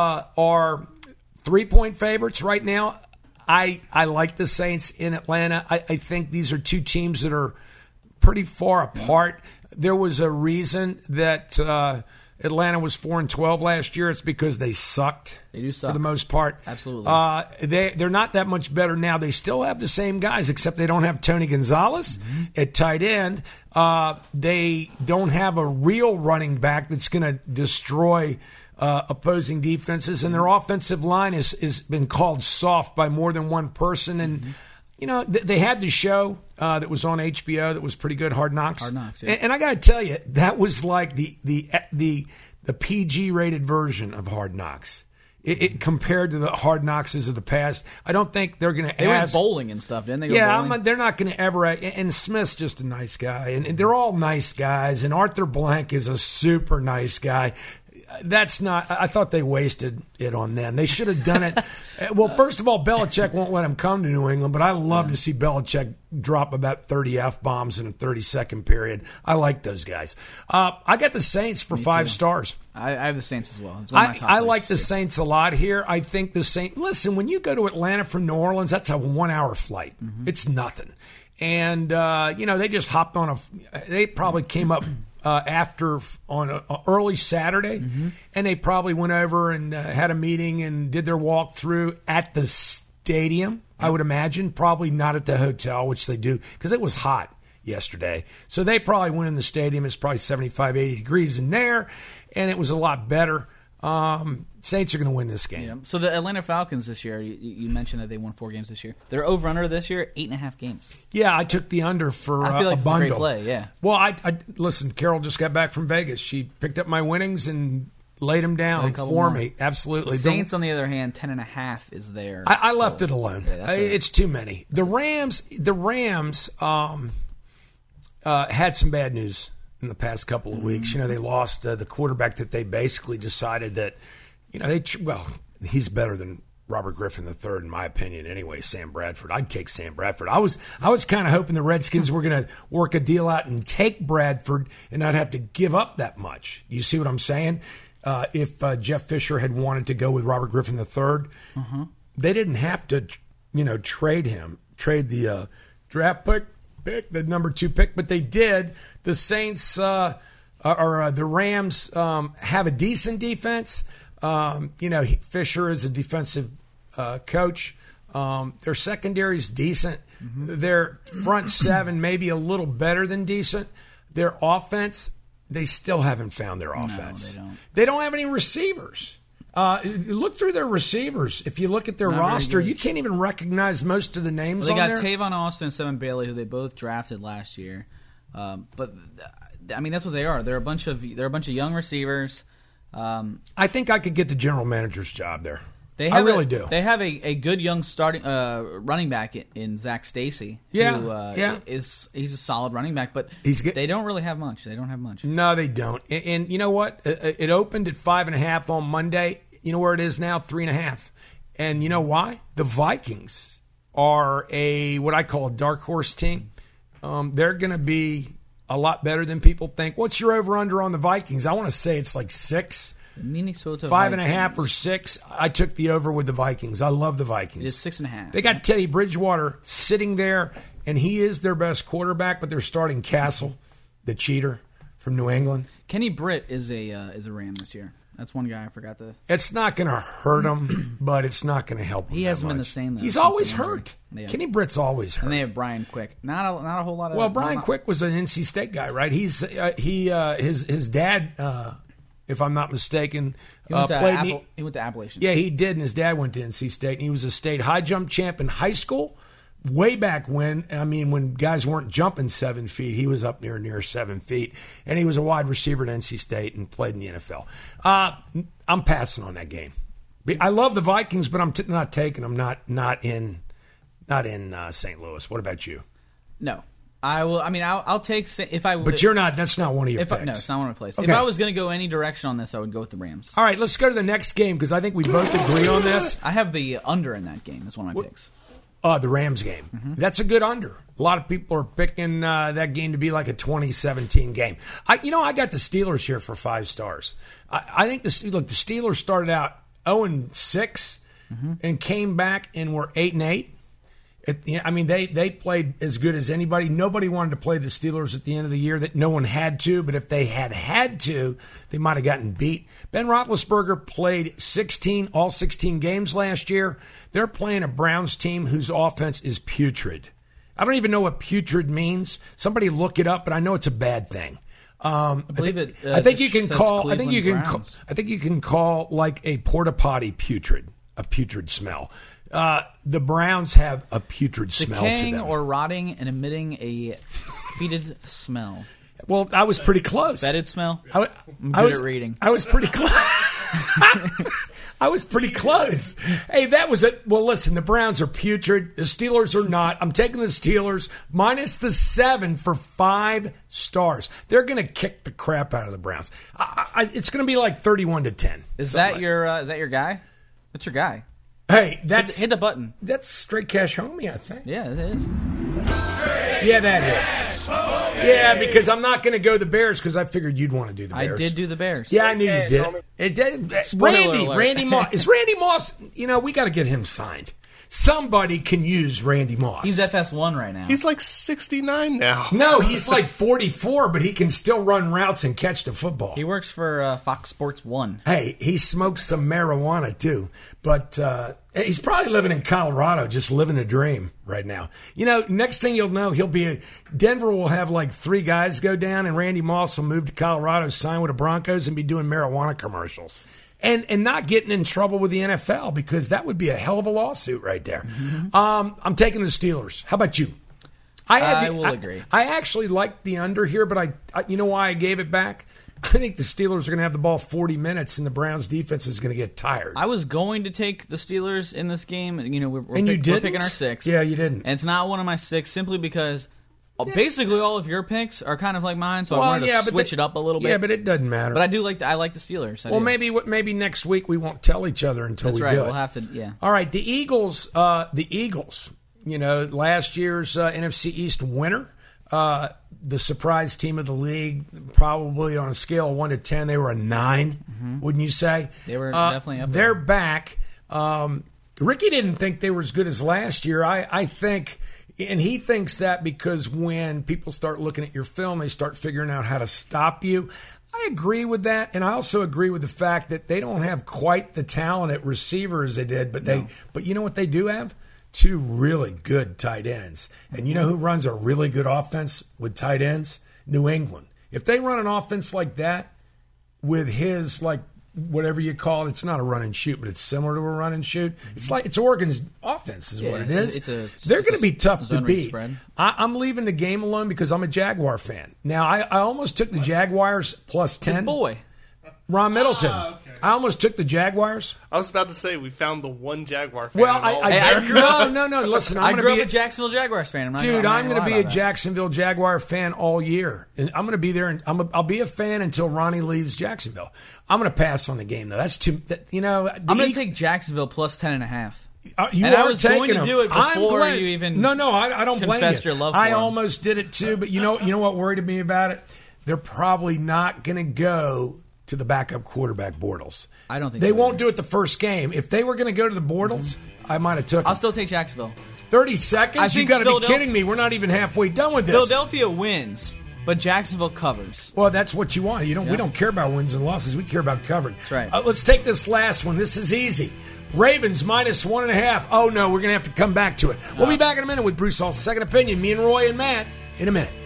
are 3-point favorites right now. I like the Saints in Atlanta. I think these are two teams that are pretty far apart. There was a reason that Atlanta was 4-12 last year. It's because they sucked. They do suck for the most part. Absolutely. They're not that much better now. They still have the same guys, except they don't have Tony Gonzalez at tight end. They don't have a real running back that's going to destroy opposing defenses, and their offensive line has been called soft by more than one person. And you know, they had the show that was on HBO that was pretty good, Hard Knocks. Hard Knocks, yeah. And I got to tell you, that was like the PG-rated version of Hard Knocks. It compared to the Hard Knockses of the past. I don't think they're going to ask. They went bowling and stuff, didn't they? They're not going to ever. And Smith's just a nice guy, and they're all nice guys. And Arthur Blank is a super nice guy. That's not. I thought they wasted it on them. They should have done it. Well, first of all, Belichick won't let him come to New England, but I love to see Belichick drop about 30 F-bombs in a 30-second period. I like those guys. I got the Saints for 5 stars. I have the Saints as well. It's one of my top I like the places. Saints a lot here. I think the Saints. Listen, when you go to Atlanta from New Orleans, that's a 1-hour flight. It's nothing. And they just hopped on They probably came up. After on an early Saturday, and they probably went over and had a meeting and did their walkthrough at the stadium, I would imagine. Probably not at the hotel, which they do, because it was hot yesterday. So they probably went in the stadium. It's probably 75, 80 degrees in there, and it was a lot better. Saints are going to win this game. Yeah. So the Atlanta Falcons this year, you mentioned that they won 4 games this year. Their over-under this year, 8.5 games. Yeah, I took the under for I feel like a it's bundle. a great play, yeah. Well, I listen, Carol just got back from Vegas. She picked up my winnings and laid them down for me. Absolutely. Saints, on the other hand, 10.5 is there. I left it alone. Yeah, it's too many. The Rams had some bad news in the past couple of weeks. They lost the quarterback that they basically decided that, he's better than Robert Griffin III, in my opinion, anyway, Sam Bradford. I'd take Sam Bradford. I was kind of hoping the Redskins were going to work a deal out and take Bradford and not have to give up that much. You see what I'm saying? If Jeff Fisher had wanted to go with Robert Griffin III, they didn't have to, trade the draft pick, the number 2 pick, but they did. The Saints the Rams have a decent defense. Fisher is a defensive coach. Their secondary is decent. Their front 7 maybe a little better than decent. Their offense, they still haven't found their offense. No, they don't. They don't have any receivers. Look through their receivers. If you look at their roster, you can't even recognize most of the names on there. They got Tavon Austin and Seven Bailey, who they both drafted last year. But I mean, that's what they are. They're a bunch of young receivers. I think I could get the general manager's job there. I really do. They have a good young starting running back in Zach Stacy. Yeah, he's a solid running back, but they don't really have much. They don't have much. No, they don't. And you know what? It opened at 5.5 on Monday. You know where it is now? 3.5. And you know why? The Vikings are what I call a dark horse team. They're going to be a lot better than people think. What's your over-under on the Vikings? I want to say it's like 6. Minnesota 5.5 or 6. I took the over with the Vikings. I love the Vikings. It is 6.5. They got Teddy Bridgewater sitting there, and he is their best quarterback, but they're starting Castle, the cheater from New England. Kenny Britt is a Ram this year. That's one guy I forgot to. It's not going to hurt him, but it's not going to help him. He hasn't much. been the same, though. He's always hurt. Kenny Britt's always hurt. And they have Brian Quick. Not a whole lot of. Well, Brian Quick was an NC State guy, right? His dad, if I'm not mistaken, he went to Appalachian. Yeah, he did, and his dad went to NC State, and he was a state high jump champ in high school. Way back when, when guys weren't jumping 7 feet, he was up near 7 feet, and he was a wide receiver at NC State and played in the NFL. I'm passing on that game. I love the Vikings, but I'm not taking them. Not in St. Louis. What about you? No, I will. I mean, I'll take if I. But you're not. That's not one of your picks. No, it's not one of my plays. Okay. If I was going to go any direction on this, I would go with the Rams. All right, let's go to the next game because I think we both agree on this. I have the under in that game as one of my picks. The Rams game. Mm-hmm. That's a good under. A lot of people are picking that game to be like a 2017 game. I got the Steelers here for 5 stars. I think the Steelers started out 0-6 and came back and were 8-8. They played as good as anybody. Nobody wanted to play the Steelers at the end of the year. That no one had to, but if they had to, they might have gotten beat. Ben Roethlisberger played all 16 games last year. They're playing a Browns team whose offense is putrid. I don't even know what putrid means. Somebody look it up, but I know it's a bad thing. I believe it. I think you can call. Cleveland Browns. I think you can call like a porta potty putrid. A putrid smell. The Browns have a putrid smell to them. Decaying or rotting and emitting a fetid smell. Well, I was pretty close. Fetid smell? I'm good at reading. I was pretty close. I was pretty close. Hey, that was it. Well, listen, the Browns are putrid. The Steelers are not. I'm taking the Steelers minus the 7 for 5 stars. They're going to kick the crap out of the Browns. It's going to be like 31-10. Is that your guy? That's your guy. Hey, that's hit the button. That's Straight Cash Homie, I think. Yeah, it is. Yeah, that is. Yeah, because I'm not going to go the Bears because I figured you'd want to do the Bears. I did do the Bears. Yeah, I knew you did. It did. Randy Moss. Is Randy Moss? We got to get him signed. Somebody can use Randy Moss. He's FS1 right now. He's like 69 now. No, he's like 44, but he can still run routes and catch the football. He works for Fox Sports 1. Hey, he smokes some marijuana too, but he's probably living in Colorado, just living a dream right now. Next thing you'll know, Denver will have like 3 guys go down, and Randy Moss will move to Colorado, sign with the Broncos, and be doing marijuana commercials. And not getting in trouble with the NFL because that would be a hell of a lawsuit right there. Mm-hmm. I'm taking the Steelers. How about you? I will agree. I actually liked the under here, but I you know why I gave it back? I think the Steelers are going to have the ball 40 minutes, and the Browns' defense is going to get tired. I was going to take the Steelers in this game. We're picking our 6. Yeah, you didn't. And it's not one of my 6 simply because basically all of your picks are kind of like mine, so I wanted to switch it up a little bit. Yeah, but it doesn't matter. But I like the Steelers. Well, maybe next week we won't tell each other until That's we right. do it. We'll have to. Yeah. All right, the Eagles. Last year's NFC East winner. The surprise team of the league, probably on a scale of 1 to 10, they were a 9, wouldn't you say? They were definitely up there. They're back. Ricky didn't think they were as good as last year. I think, and he thinks that because when people start looking at your film, they start figuring out how to stop you. I agree with that, and I also agree with the fact that they don't have quite the talent at receiver as they did, but you know what they do have? 2 really good tight ends. And you know who runs a really good offense with tight ends? New England. If they run an offense like that with his, like, whatever you call it, it's not a run and shoot, but it's similar to a run and shoot. It's Oregon's offense is what it is. They're going to be tough to beat. I'm leaving the game alone because I'm a Jaguar fan. Now, I almost took the Jaguars plus 10. His boy. Ron Middleton. Okay. I almost took the Jaguars. I was about to say we found the one Jaguar fan. Well, no. Listen, I grew up a Jacksonville Jaguars fan. I'm going to be a Jacksonville Jaguar fan all year, and I'm going to be there. And I'll be a fan until Ronnie leaves Jacksonville. I'm going to pass on the game though. That's too. I'm going to take Jacksonville plus 10.5. I was going to do it before you even. No, I don't blame you. Your love for I almost did it too, but you know what worried me about it? They're probably not going to go to the backup quarterback Bortles. I don't think they won't do it the first game. If they were going to go to the Bortles, I might have took. I'll still take Jacksonville. 30 seconds? You got to be kidding me! We're not even halfway done with this. Philadelphia wins, but Jacksonville covers. Well, that's what you want. We don't care about wins and losses. We care about covering. That's right. Let's take this last one. This is easy. Ravens minus 1.5. Oh no, we're going to have to come back to it. We'll be back in a minute with Bruce Hall's Second Opinion. Me and Roy and Matt in a minute.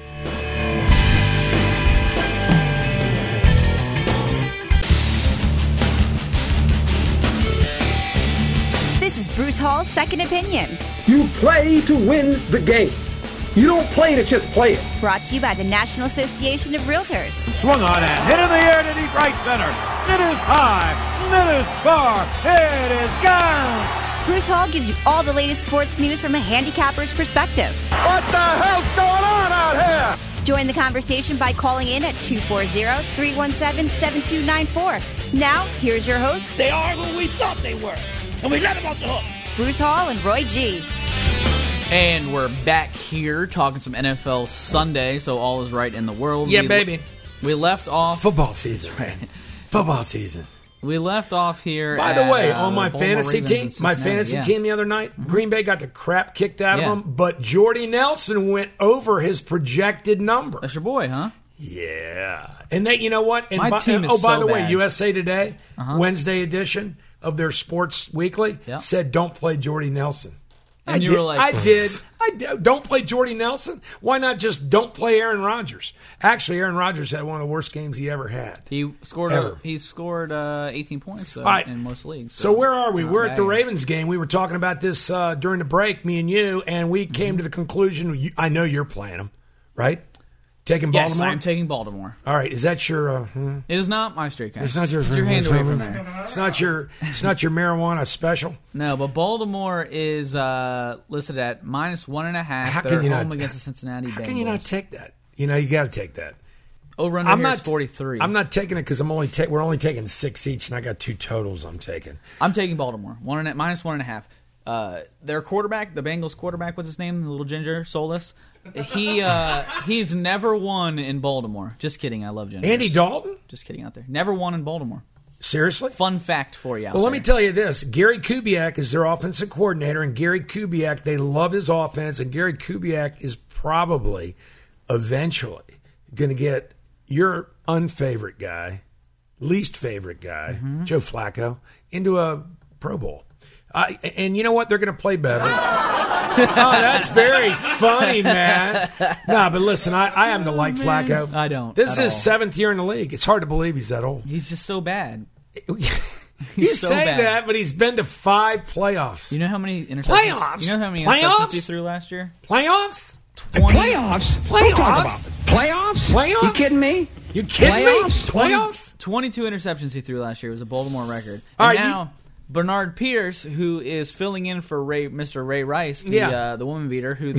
This is Bruce Hall's Second Opinion. You play to win the game. You don't play to just play it. Brought to you by the National Association of Realtors. Swung on and hit in the air to deep right center. It is high. It is far. It is gone. Bruce Hall gives you all the latest sports news from a handicapper's perspective. What the hell's going on out here? Join the conversation by calling in at 240-317-7294. Now, here's your host, They are who we thought they were, and we let them off the hook. Bruce Hall and Roy G. And we're back here talking some NFL Sunday, so all is right in the world. Yeah, baby. We left off... Football season. Right. Football season. We left off here. By the way, on my Baltimore fantasy Ravens team, in Cincinnati, team the other night, Green Bay got the crap kicked out Yeah. of them, but Jordy Nelson went over his projected number. That's your boy, huh? Yeah. And you know what? And My team is by so the way, bad. USA Today, Wednesday edition of their Sports Weekly, said don't play Jordy Nelson. And you were like... I did. Don't play Jordy Nelson? Why not just don't play Aaron Rodgers? Actually, Aaron Rodgers had one of the worst games he ever had. He scored 18 points right. in most leagues. So where are we? We're at the bad. Ravens game. We were talking about this during the break, me and you, and we came to the conclusion, I know you're playing them, right? Taking Yes, Baltimore? I'm taking Baltimore. All right, is that your... It is not my straight cash. It's not your... Put your hand away from there. It's not your marijuana special? No, but Baltimore is listed at -1.5. How They're can you home not... against the Cincinnati Bengals. How can you not take that? You know, you got to take that. Over-under here is 43. I'm not taking it because we're only taking 6 each, and I got 2 totals I'm taking. I'm taking Baltimore. -1.5. Their quarterback, the Bengals quarterback, what's his name? The little ginger, soulless. He's never won in Baltimore. Just kidding. I love gingers. Andy Dalton? Just kidding out there. Never won in Baltimore. Seriously? Fun fact for you out Well, let there. me tell you this. Gary Kubiak is their offensive coordinator, and Gary Kubiak, they love his offense, and Gary Kubiak is probably eventually going to get your unfavorite guy, least favorite guy, Joe Flacco, into a Pro Bowl. And you know what? They're going to play better. Oh, that's very funny, man. No, but listen, I happen to like Flacco. I don't. This is at his all. 7th year in the league. It's hard to believe he's that old. He's just so bad. You so say bad. that, but he's been to 5 playoffs. You know how many interceptions? Playoffs? You know how many Playoffs? interceptions he threw last year? Playoffs? 20. Playoffs? Playoffs? You kidding me? You kidding me? Playoffs? 22 interceptions he threw last year. It was a Baltimore record. All And right, now, Bernard Pierce, who is filling in for Mr. Ray Rice, the woman beater, who the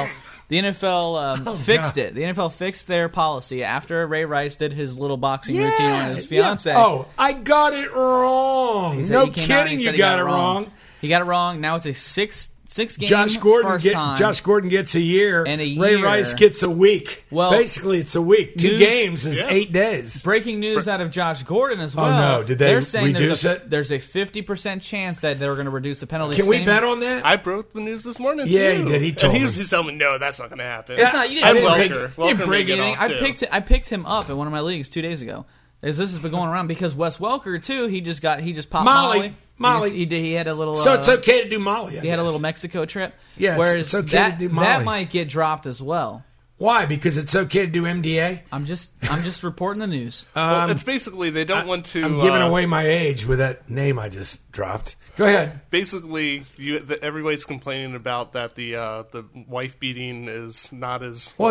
NFL fixed it. The NFL fixed their policy after Ray Rice did his little boxing routine on his fiance. Yeah. Oh, I got it wrong. He said- No he came out and kidding, he you said got it wrong. He got it wrong. Now it's a six game Josh Gordon gets a year. And a Ray year. Rice gets a week. Well, basically, it's a week. 2 games is 8 days. Breaking news out of Josh Gordon as well. Oh, no. Did they They're saying reduce it? There's a 50% chance that they're going to reduce the penalty. Can we bet on that? I broke the news this morning. Yeah, too. he did. He told and us. he's telling me, no, that's not going to happen. It's not. You I'm didn't break, Welker. you didn't break may get anything. off, too. I picked him up in one of my leagues 2 days ago. This has been going around because Wes Welker too. He just popped Molly. He had a little. So it's okay to do Molly. He had a little Mexico trip. Yeah, whereas it's okay to do Molly. that might get dropped as well. Why? Because it's okay to do MDA? I'm just reporting the news. Well, it's basically they don't want to. I'm giving away my age with that name I just dropped. Go ahead. Basically, everybody's complaining about that the wife beating is not as well.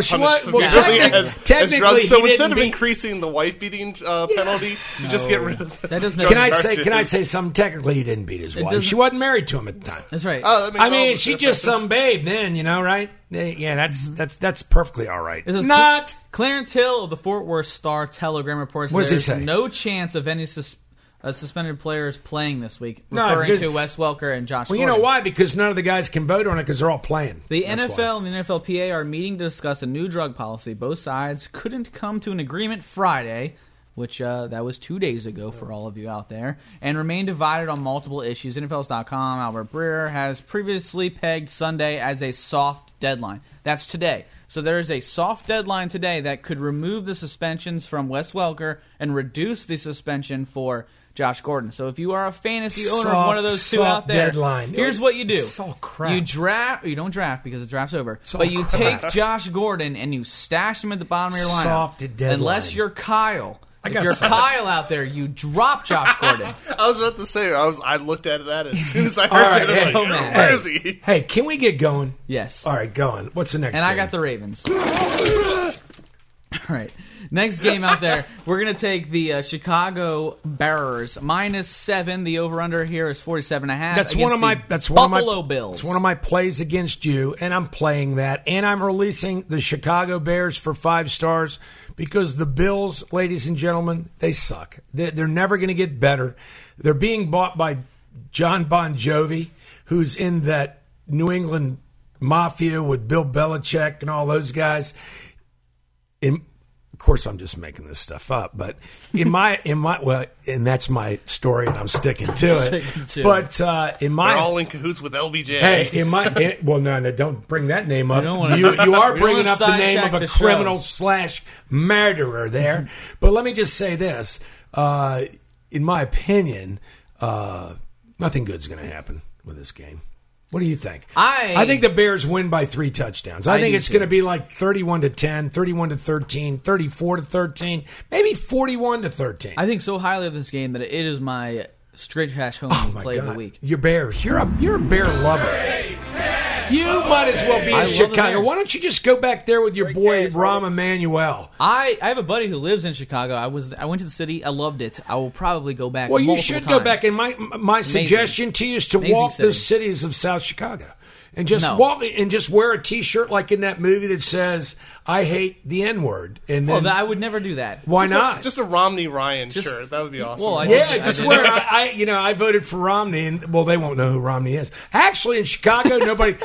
as technically, drugs. So he instead of didn't increasing the wife beating penalty, you just get rid of that. Doesn't. Can I say something? Technically, he didn't beat his wife. She wasn't married to him at the time. That's right. Oh, that makes I mean, all she the just some babe then, right? Yeah, that's perfectly all right. Not Clarence Hill of the Fort Worth Star Telegram reports what does he there's say? no chance of any suspended players playing this week, referring to Wes Welker and Josh Gordon. You know why? Because none of the guys can vote on it because they're all playing. The NFL and the NFLPA are meeting to discuss a new drug policy. Both sides couldn't come to an agreement Friday, which that was 2 days ago for all of you out there, and remain divided on multiple issues. NFL.com, Albert Breer, has previously pegged Sunday as a soft deadline. That's today. So there is a soft deadline today that could remove the suspensions from Wes Welker and reduce the suspension for Josh Gordon. So if you are a fantasy owner of one of those two out there, here's what you do. It's all crap. You don't draft because the draft's over. But you take Josh Gordon and you stash him at the bottom of your lineup. Soft deadline. Unless you're Kyle. If you're Kyle out there, you drop Josh Gordon. I was about to say, I looked at that as soon as I heard it. Where is he? Hey, can we get going? Yes. All right, go on. What's the next And game? I got the Ravens. All right. Next game out there, we're going to take the Chicago Bears -7. The over/under here is 47.5. That's one of my Buffalo Bills. It's one of my plays against you, and I'm playing that, and I'm releasing the Chicago Bears for 5 stars because the Bills, ladies and gentlemen, they suck. They're never going to get better. They're being bought by John Bon Jovi, who's in that New England Mafia with Bill Belichick and all those guys. Of course, I'm just making this stuff up, but and that's my story, and I'm sticking to it. But we're all in cahoots with LBJ. Hey, no, don't bring that name up. You are bringing up the name of a criminal / murderer there. But let me just say this: in my opinion, nothing good's going to happen with this game. What do you think? I think the Bears win by 3 touchdowns. I think it's going to be like 31-10, 31-13, 34-13, maybe 41-13. I think so highly of this game that it is my straight trash home play of the week. Your Bears. You're a Bear lover. You might as well be in Chicago. Why don't you just go back there with your boy Rahm Emanuel? I have a buddy who lives in Chicago. I went to the city. I loved it. I will probably go back. Well, you should go back. And my suggestion to you is to walk the cities of South Chicago and just walk and just wear a T-shirt like in that movie that says "I hate the N-word." And then I would never do that. Why not? Just a Romney Ryan shirt. That would be awesome. Well, just wear. I voted for Romney, and they won't know who Romney is. Actually, in Chicago, nobody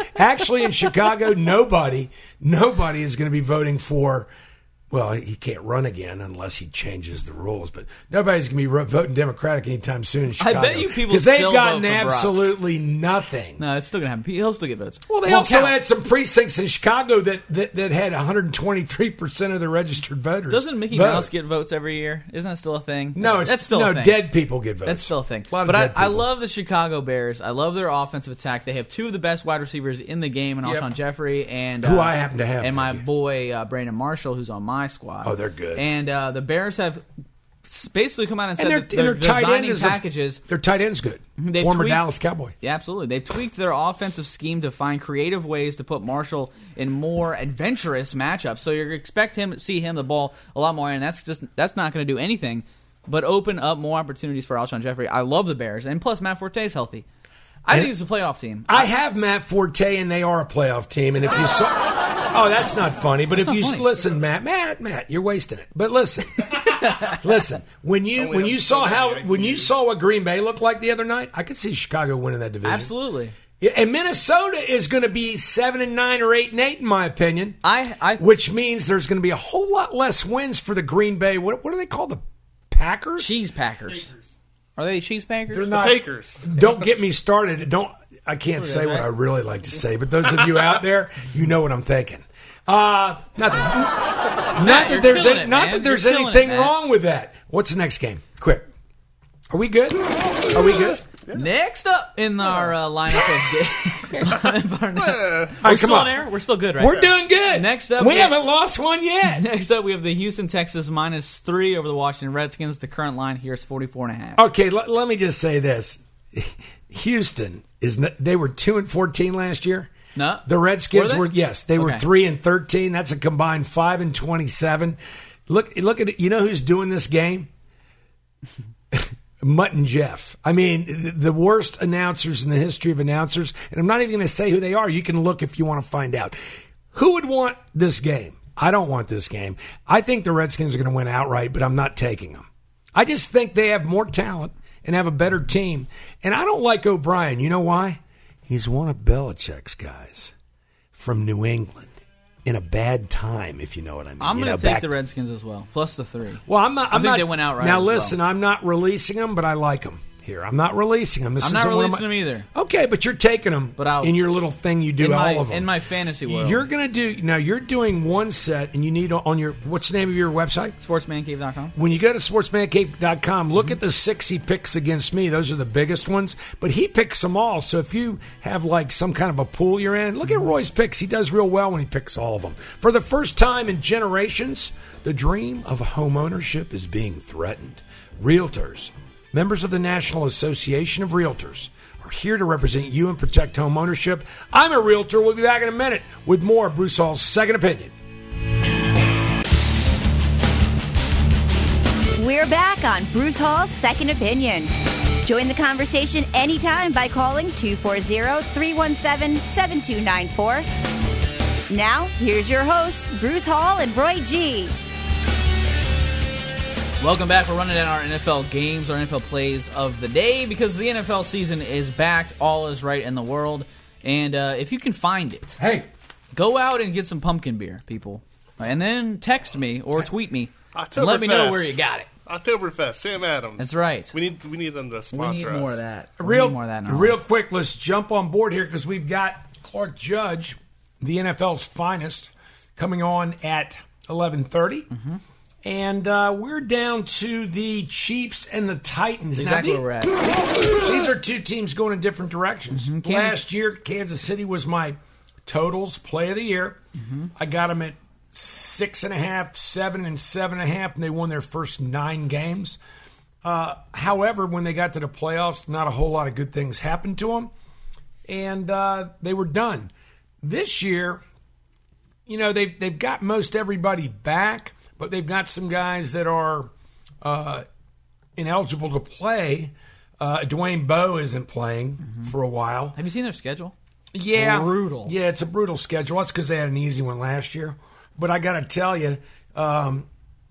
is going to be voting for. Well, he can't run again unless he changes the rules. But nobody's going to be voting Democratic anytime soon in Chicago. I bet you people because they've gotten absolutely nothing. No, it's still going to happen. He'll still get votes. Well, they also had some precincts in Chicago that had 123% of the registered voters. Doesn't Mickey Mouse get votes every year? Isn't that still a thing? No, that's still a thing. Dead people get votes. That's still a thing. But I love the Chicago Bears. I love their offensive attack. They have 2 of the best wide receivers in the game, and Alshon Jeffrey and who I happen to have, and my boy Brandon Marshall, who's on my squad. Oh, they're good. And the Bears have basically come out and said that they're designing packages. Their tight end's good. Former Dallas Cowboy. Yeah, absolutely. They've tweaked their offensive scheme to find creative ways to put Marshall in more adventurous matchups. So you expect see him the ball a lot more, and that's not going to do anything but open up more opportunities for Alshon Jeffrey. I love the Bears, and plus Matt Forte is healthy. I think it's a playoff team. I have Matt Forte, and they are a playoff team. And if you saw, that's not funny. But if you listen, Matt, you're wasting it. But listen, when you saw what Green Bay looked like the other night, I could see Chicago winning that division. Absolutely. Yeah, and Minnesota is going to be 7-9 or 8-8, in my opinion. Which means there's going to be a whole lot less wins for the Green Bay. What do they call the Packers? Cheese Packers. Are they cheese Packers? They're not. The Packers. Don't get me started. I can't say what I really like to say, but those of you out there, you know what I'm thinking. Not that there's anything wrong with that. What's the next game? Quick. Are we good? Next up in our lineup of games. We're still on air? We're still good, right? We're doing good. Next up, we haven't lost one yet. Next up, we have the Houston Texans -3 over the Washington Redskins. The current line here is 44.5. Okay, let me just say this. Houston they were 2-14 last year. No, the Redskins were 3-13. That's a combined 5-27. Look at it. You know who's doing this game? Mutt and Jeff. I mean, the worst announcers in the history of announcers. And I'm not even going to say who they are. You can look if you want to find out. Who would want this game? I don't want this game. I think the Redskins are going to win outright, but I'm not taking them. I just think they have more talent and have a better team. And I don't like O'Brien. You know why? He's one of Belichick's guys from New England. In a bad time, if you know what I mean. I'm going to take the Redskins as well, plus the 3. Well, I think they went out right. Now, listen, I'm not releasing them, but I like them here. I'm not releasing them. I'm not releasing them either. Okay, but you're taking them in your little thing you do, all of them. In my fantasy world. You're going to do, now you're doing one set, and you need on your, what's the name of your website? Sportsmancave.com. When you go to sportsmancave.com, look at the 6 he picks against me. Those are the biggest ones, but he picks them all. So if you have like some kind of a pool you're in, look at Roy's picks. He does real well when he picks all of them. For the first time in generations, the dream of home ownership is being threatened. Realtors, members of the National Association of Realtors, are here to represent you and protect home ownership. I'm a realtor. We'll be back in a minute with more Bruce Hall's Second Opinion. We're back on Bruce Hall's Second Opinion. Join the conversation anytime by calling 240-317-7294. Now, here's your hosts, Bruce Hall and Roy G. Welcome back. We're running down our NFL games, our NFL plays of the day, because the NFL season is back. All is right in the world. And if you can find it, hey, go out and get some pumpkin beer, people. And then text me or tweet me and let me know where you got it. Oktoberfest, Sam Adams. That's right. We need them to sponsor us. We need more of that. Real quick, let's jump on board here because we've got Clark Judge, the NFL's finest, coming on at 11:30. Mm-hmm. And we're down to the Chiefs and the Titans. Exactly where we're at. These are two teams going in different directions. Mm-hmm. Last year, Kansas City was my totals play of the year. Mm-hmm. I got them at 6.5, 7, and 7.5, and they won their first 9 games. However, when they got to the playoffs, not a whole lot of good things happened to them, and they were done. This year, they've got most everybody back, but they've got some guys that are ineligible to play. Dwayne Bowe isn't playing for a while. Have you seen their schedule? Yeah. Brutal. Yeah, it's a brutal schedule. That's because they had an easy one last year. But I got to tell you, at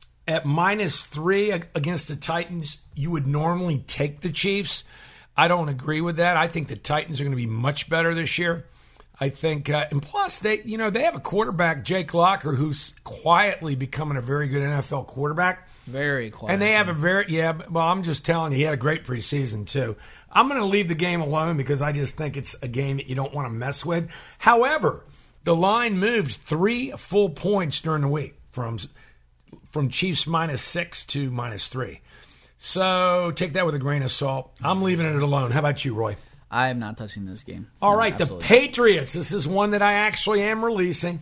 -3 against the Titans, you would normally take the Chiefs. I don't agree with that. I think the Titans are going to be much better this year. I think, and plus they have a quarterback, Jake Locker, who's quietly becoming a very good NFL quarterback. Very quiet. And they have I'm just telling you, he had a great preseason too. I'm going to leave the game alone because I just think it's a game that you don't want to mess with. However, the line moved 3 full points during the week from Chiefs -6 to -3. So take that with a grain of salt. I'm leaving it alone. How about you, Roy? I am not touching this game. All right, the Patriots. This is one that I actually am releasing.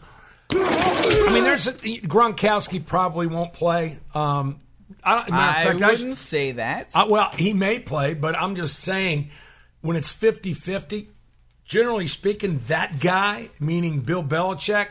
I mean, Gronkowski probably won't play. I wouldn't say that. Well, he may play, but I'm just saying when it's 50-50, generally speaking, that guy, meaning Bill Belichick,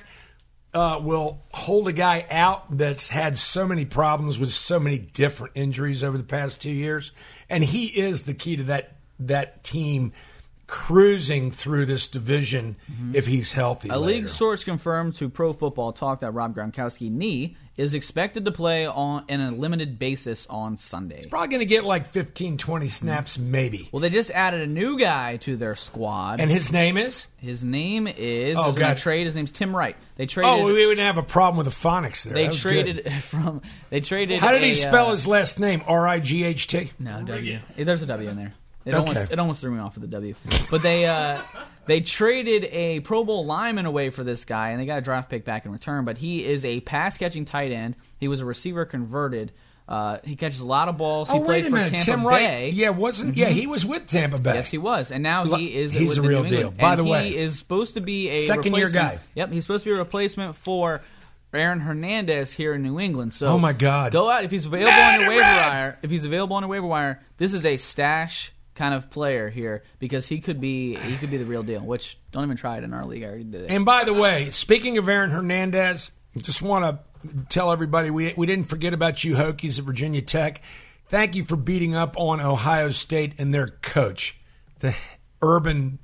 will hold a guy out that's had so many problems with so many different injuries over the past 2 years. And he is the key to that team cruising through this division if he's healthy. A league source confirmed to Pro Football Talk that Rob Gronkowski's knee is expected to play in a limited basis on Sunday. He's probably going to get like 15, 20 snaps, maybe. Well, they just added a new guy to their squad. And his name is? His name is, oh, God. Trade. His name's Tim Wright. They traded. Oh, we wouldn't have a problem with the phonics there. They traded from. They traded. How did he spell his last name? R-I-G-H-T? No, W. There's a W in there. It almost threw me off with the W. But they traded a Pro Bowl lineman away for this guy, and they got a draft pick back in return. But he is a pass-catching tight end. He was a receiver converted. He catches a lot of balls. He played for Tampa Tim Bay. Wright. Yeah, Yeah, he was with Tampa Bay. Yes, he was. And now he's a real New deal. England. By the way, he is supposed to be a second-year guy. Yep, he's supposed to be a replacement for Aaron Hernandez here in New England. So oh my God, go out if he's available on the waiver wire. If he's available on the waiver wire, this is a stash kind of player here because he could be the real deal. Which don't even try it in our league. I already did it. And by the way, speaking of Aaron Hernandez, just want to tell everybody we didn't forget about you Hokies at Virginia Tech. Thank you for beating up on Ohio State and their coach, the Urban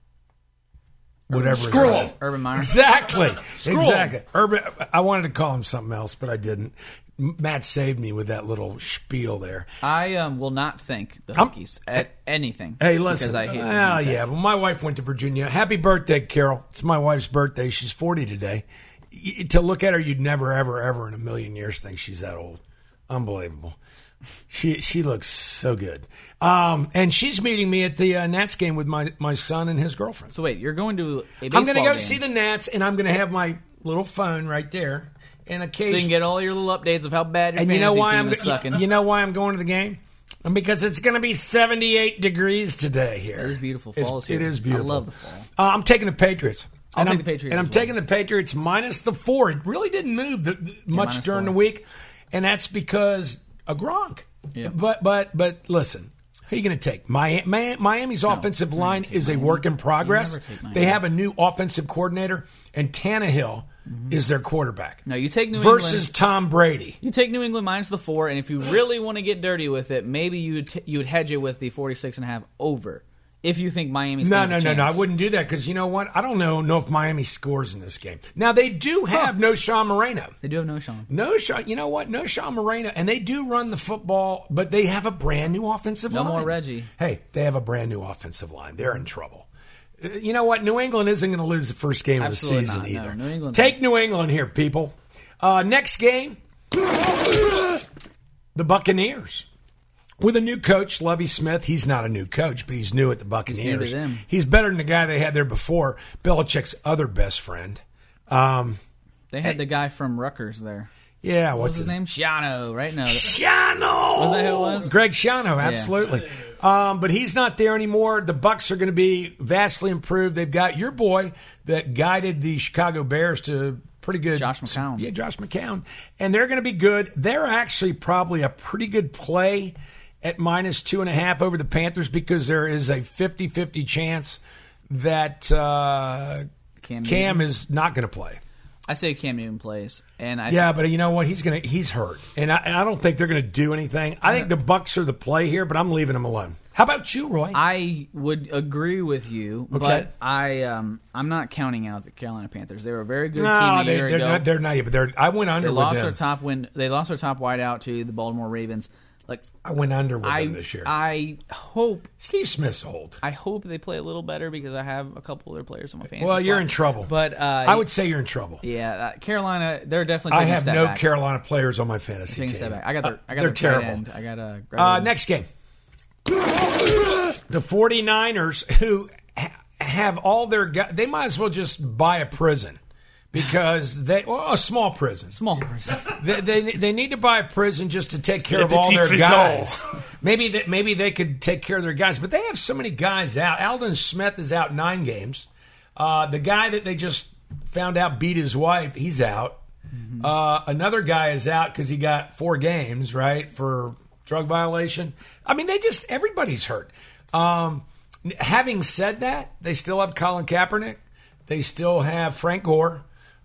Meyer. Exactly. Urban. I wanted to call him something else, but I didn't. Matt saved me with that little spiel there. I will not thank the Hokies at anything. Hey, listen. Because I hate yeah. Well, my wife went to Virginia. Happy birthday, Carol. It's my wife's birthday. She's 40 today. To look at her, you'd never, ever, ever in a million years think she's that old. Unbelievable. She looks so good. And she's meeting me at the Nats game with my son and his girlfriend. So wait, you're going to a baseball I'm going to go game. see the Nats, and I'm going to have my little phone right there. And occasionally, so you can get all your little updates of how bad your fantasy team is sucking. You know why I'm going to the game? Because it's going to be 78 degrees today here. It is beautiful. Fall here. It is beautiful. I love the fall. I'm taking the Patriots. I'll take the Patriots. And I'm taking the Patriots minus the 4. It really didn't move much during the week, and that's because of Gronk. Yeah. But listen, who are you going to take? Miami's offensive line is a work in progress. They have a new offensive coordinator, and Tannehill is their quarterback. No, you take New versus England. Tom Brady. You take New England minus the 4, and if you really want to get dirty with it, maybe you would hedge it with the 46.5 over. If you think Miami stands a chance. No, I wouldn't do that because you know what? I don't know if Miami scores in this game. Now, they do have no Sean Moreno. They do have no Sean. No Sean. You know what? No Sean Moreno. And they do run the football, but they have a brand new offensive line. No more Reggie. Hey, they have a brand new offensive line. They're in trouble. You know what? New England isn't going to lose the first game Absolutely of the season not. either. No, New England Take New England here, people. Next game, the Buccaneers. With a new coach, Lovie Smith. He's not a new coach, but he's new at the Buccaneers. He's new to them. He's better than the guy they had there before, Belichick's other best friend. They had the guy from Rutgers there. Yeah, What was his name? Schiano, right? No. Schiano! Was that who it was? Greg Schiano, absolutely. Yeah. But he's not there anymore. The Bucs are going to be vastly improved. They've got your boy that guided the Chicago Bears to pretty good. Josh McCown. Yeah, Josh McCown. And they're going to be good. They're actually probably a pretty good play at minus 2.5 over the Panthers because there is a 50-50 chance that Cam is not going to play. I say Cam Newton plays, and but you know what? He's hurt, and I don't think they're going to do anything. I think the Bucs are the play here, but I'm leaving him alone. How about you, Roy? I would agree with you, but I'm not counting out the Carolina Panthers. They were a very good team a year ago. They're not. But I went under. They with lost them. their top win. They lost their top wideout to the Baltimore Ravens. Like I went under with them this year. I hope Steve Smith's old. I hope they play a little better because I have a couple of their players on my fantasy. Well, you're squad. in trouble. But I would say you're in trouble. Yeah, Carolina. They're definitely. I Taking have a step no back. Carolina players on my fantasy Taking team. a step back. I got they're their terrible. tight end. I got a next game. The 49ers, who have all their guys, they might as well just buy a prison because a small prison. They need to buy a prison just to take care of all their guys. Maybe they could take care of their guys, but they have so many guys out. Aldon Smith is out 9 games. The guy that they just found out beat his wife, he's out. Mm-hmm. Another guy is out because he got 4 games, right, for drug violation. I mean, everybody's hurt. Having said that, they still have Colin Kaepernick. They still have Frank Gore.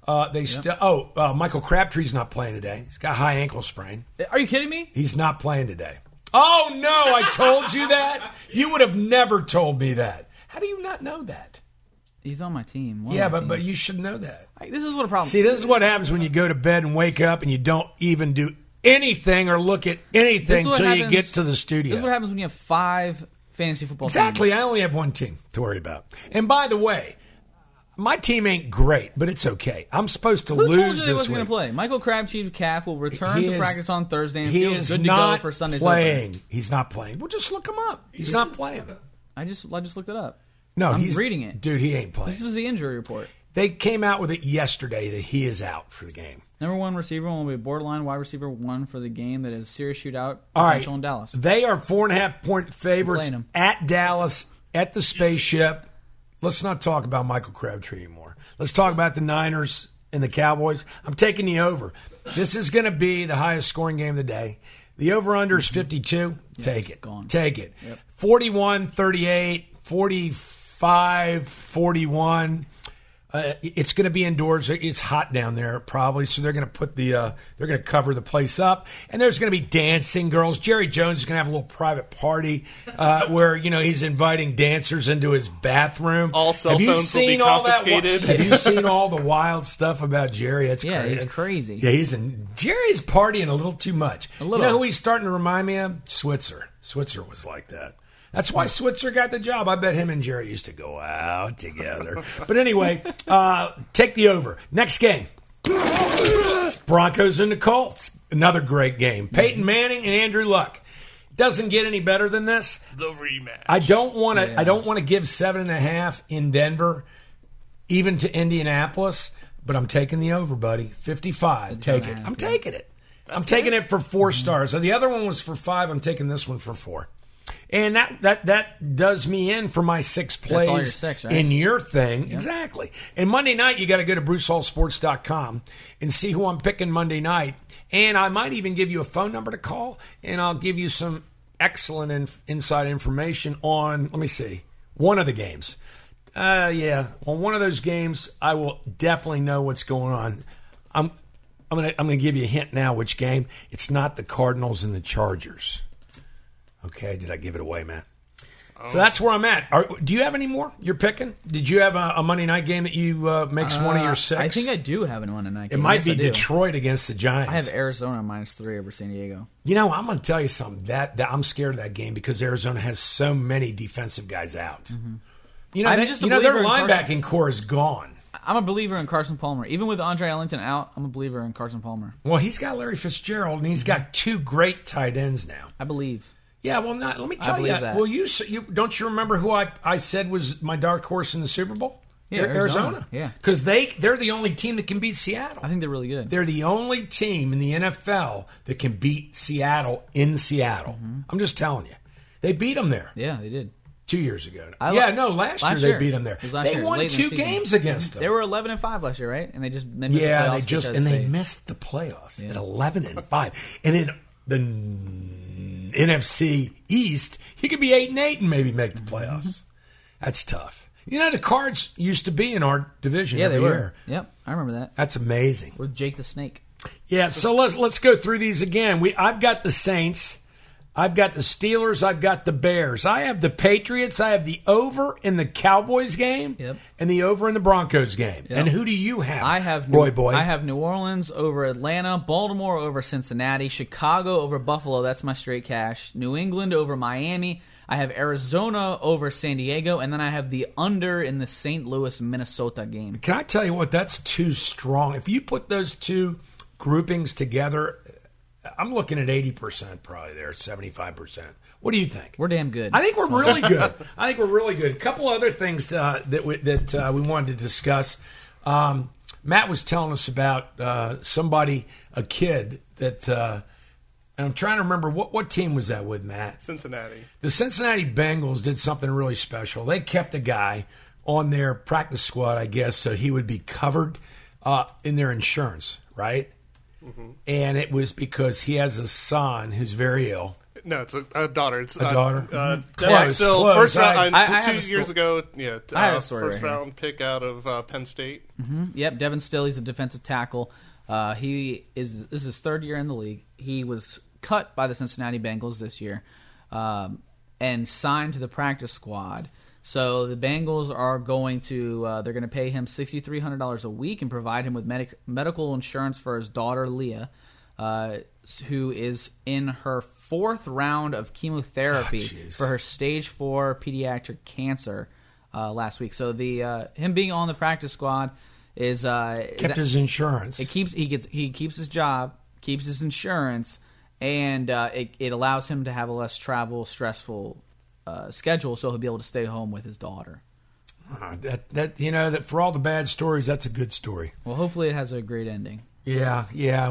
Michael Crabtree's not playing today. He's got a high ankle sprain. Are you kidding me? He's not playing today. Oh, no, I told you that? You would have never told me that. How do you not know that? He's on my team. But you should know that. This is what a problem. See, this is what happens when you go to bed and wake up and you don't even do anything or look at anything until you get to the studio. This is what happens when you have 5 fantasy football teams. Exactly. I only have 1 team to worry about. And by the way, my team ain't great, but it's okay. I'm supposed to lose this week. Who told you he wasn't going to play? Michael Crabtree calf will return to practice on Thursday and feels good to go for Sunday's opening. He's not playing. Well, just look him up. He's not playing. I just looked it up. No, I'm reading it. Dude, he ain't playing. This is the injury report. They came out with it yesterday that he is out for the game. Number 1 receiver will be borderline wide receiver 1 for the game that is serious shootout potential in Dallas. They are 4.5-point favorites at Dallas at the spaceship. Let's not talk about Michael Crabtree anymore. Let's talk about the Niners and the Cowboys. I'm taking the over. This is going to be the highest scoring game of the day. The over-under is 52. Take it. Take it. Yep. 41-38, 45-41. It's going to be indoors. It's hot down there probably, so they're going to put they're going to cover the place up, and there's going to be dancing girls. Jerry Jones is going to have a little private party where he's inviting dancers into his bathroom. All cell phones will be confiscated. Have you seen all the wild stuff about Jerry? It's crazy. He's crazy. Yeah, Jerry's partying a little too much. A little. You know who he's starting to remind me of? Switzer. Switzer was like that. That's why Switzer got the job. I bet him and Jerry used to go out together. But anyway, take the over. Next game. Broncos and the Colts. Another great game. Peyton Manning and Andrew Luck. Doesn't get any better than this. The rematch. I don't want to give 7.5 in Denver, even to Indianapolis, but I'm taking the over, buddy. 55. Take it. I'm taking it. I'm taking it for 4 stars. So the other one was for 5. I'm taking this one for 4. And that does me in for my 6 plays. That's all your 6, right? In your thing. Yep. Exactly. And Monday night, you got to go to BruceHallSports.com and see who I'm picking Monday night. And I might even give you a phone number to call, and I'll give you some excellent inside information on, let me see, one of the games. Yeah. On one of those games, I will definitely know what's going on. I'm gonna give you a hint now. Which game? It's not the Cardinals and the Chargers. Okay. Did I give it away, Matt? So that's where I'm at. Do you have any more you're picking? Did you have a Monday night game that you makes one of your 6? I think I do have one night game. It might be Detroit against the Giants. I have Arizona -3 over San Diego. You know, I'm going to tell you something. That I'm scared of that game because Arizona has so many defensive guys out. Mm-hmm. You know, their linebacking core is gone. I'm a believer in Carson Palmer. Even with Andre Ellington out, I'm a believer in Carson Palmer. Well, he's got Larry Fitzgerald, and he's got 2 great tight ends now. I believe. Yeah, well, let me tell you. That. Well, you don't you remember who I said was my dark horse in the Super Bowl? Yeah, Arizona. Yeah, because they're the only team that can beat Seattle. I think they're really good. They're the only team in the NFL that can beat Seattle in Seattle. Mm-hmm. I'm just telling you, they beat them there. Yeah, they did 2 years ago. Last year they beat them there. They won 2 games against them. They were 11-5 last year, right? And they missed the playoffs. They missed the playoffs at 11-5, and in the NFC East, he could be 8-8 and maybe make the playoffs. Mm-hmm. That's tough. You know, the Cards used to be in our division. Yeah, every they were. Year. Yep, I remember that. That's amazing. With Jake the Snake. Yeah, so let's go through these again. I've got the Saints, I've got the Steelers, I've got the Bears, I have the Patriots, I have the over in the Cowboys game, and the over in the Broncos game. Yep. And who do you have? I have Roy Boy. I have New Orleans over Atlanta, Baltimore over Cincinnati, Chicago over Buffalo. That's my straight cash. New England over Miami. I have Arizona over San Diego, and then I have the under in the St. Louis Minnesota game. Can I tell you what? That's too strong. If you put those 2 groupings together, I'm looking at 80% probably there, 75%. What do you think? We're damn good. I think we're really good. A couple other things that we wanted to discuss. Matt was telling us about a kid that, and I'm trying to remember, what team was that with, Matt? Cincinnati. The Cincinnati Bengals did something really special. They kept a guy on their practice squad, I guess, so he would be covered in their insurance, right? Mm-hmm. And it was because he has a son who's very ill. No, it's a daughter. It's a daughter. Close. First round, I 2 years ago. Yeah, I have a story first round pick out of Penn State. Mm-hmm. Yep, Devin Still. He's a defensive tackle. This is his 3rd year in the league. He was cut by the Cincinnati Bengals this year, and signed to the practice squad. So the Bengals are going to they're going to pay him $6,300 a week and provide him with medical insurance for his daughter Leah, who is in her 4th round of chemotherapy for her stage 4 pediatric cancer last week. So the him being on the practice squad is kept his insurance. He keeps his job, keeps his insurance, and it allows him to have a less stressful schedule, so he'll be able to stay home with his daughter. That for all the bad stories, that's a good story. Well, hopefully it has a great ending. Yeah.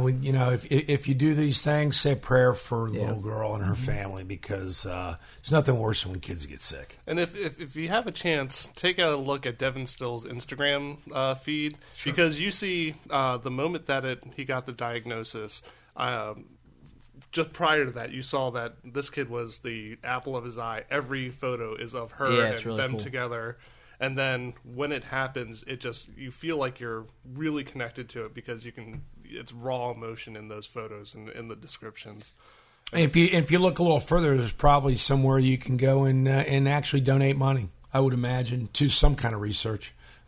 If you do these things, say a prayer for the little girl and her family, because there's nothing worse than when kids get sick. And if you have a chance, take a look at Devin Still's Instagram feed, because you see the moment that he got the diagnosis. Just prior to that, you saw that this kid was the apple of his eye. Every photo is of her and really them cool. together. And then when it happens, you feel like you're really connected to it, because it's raw emotion in those photos and in the descriptions. And if you look a little further, there's probably somewhere you can go and actually donate money, I would imagine, to some kind of research.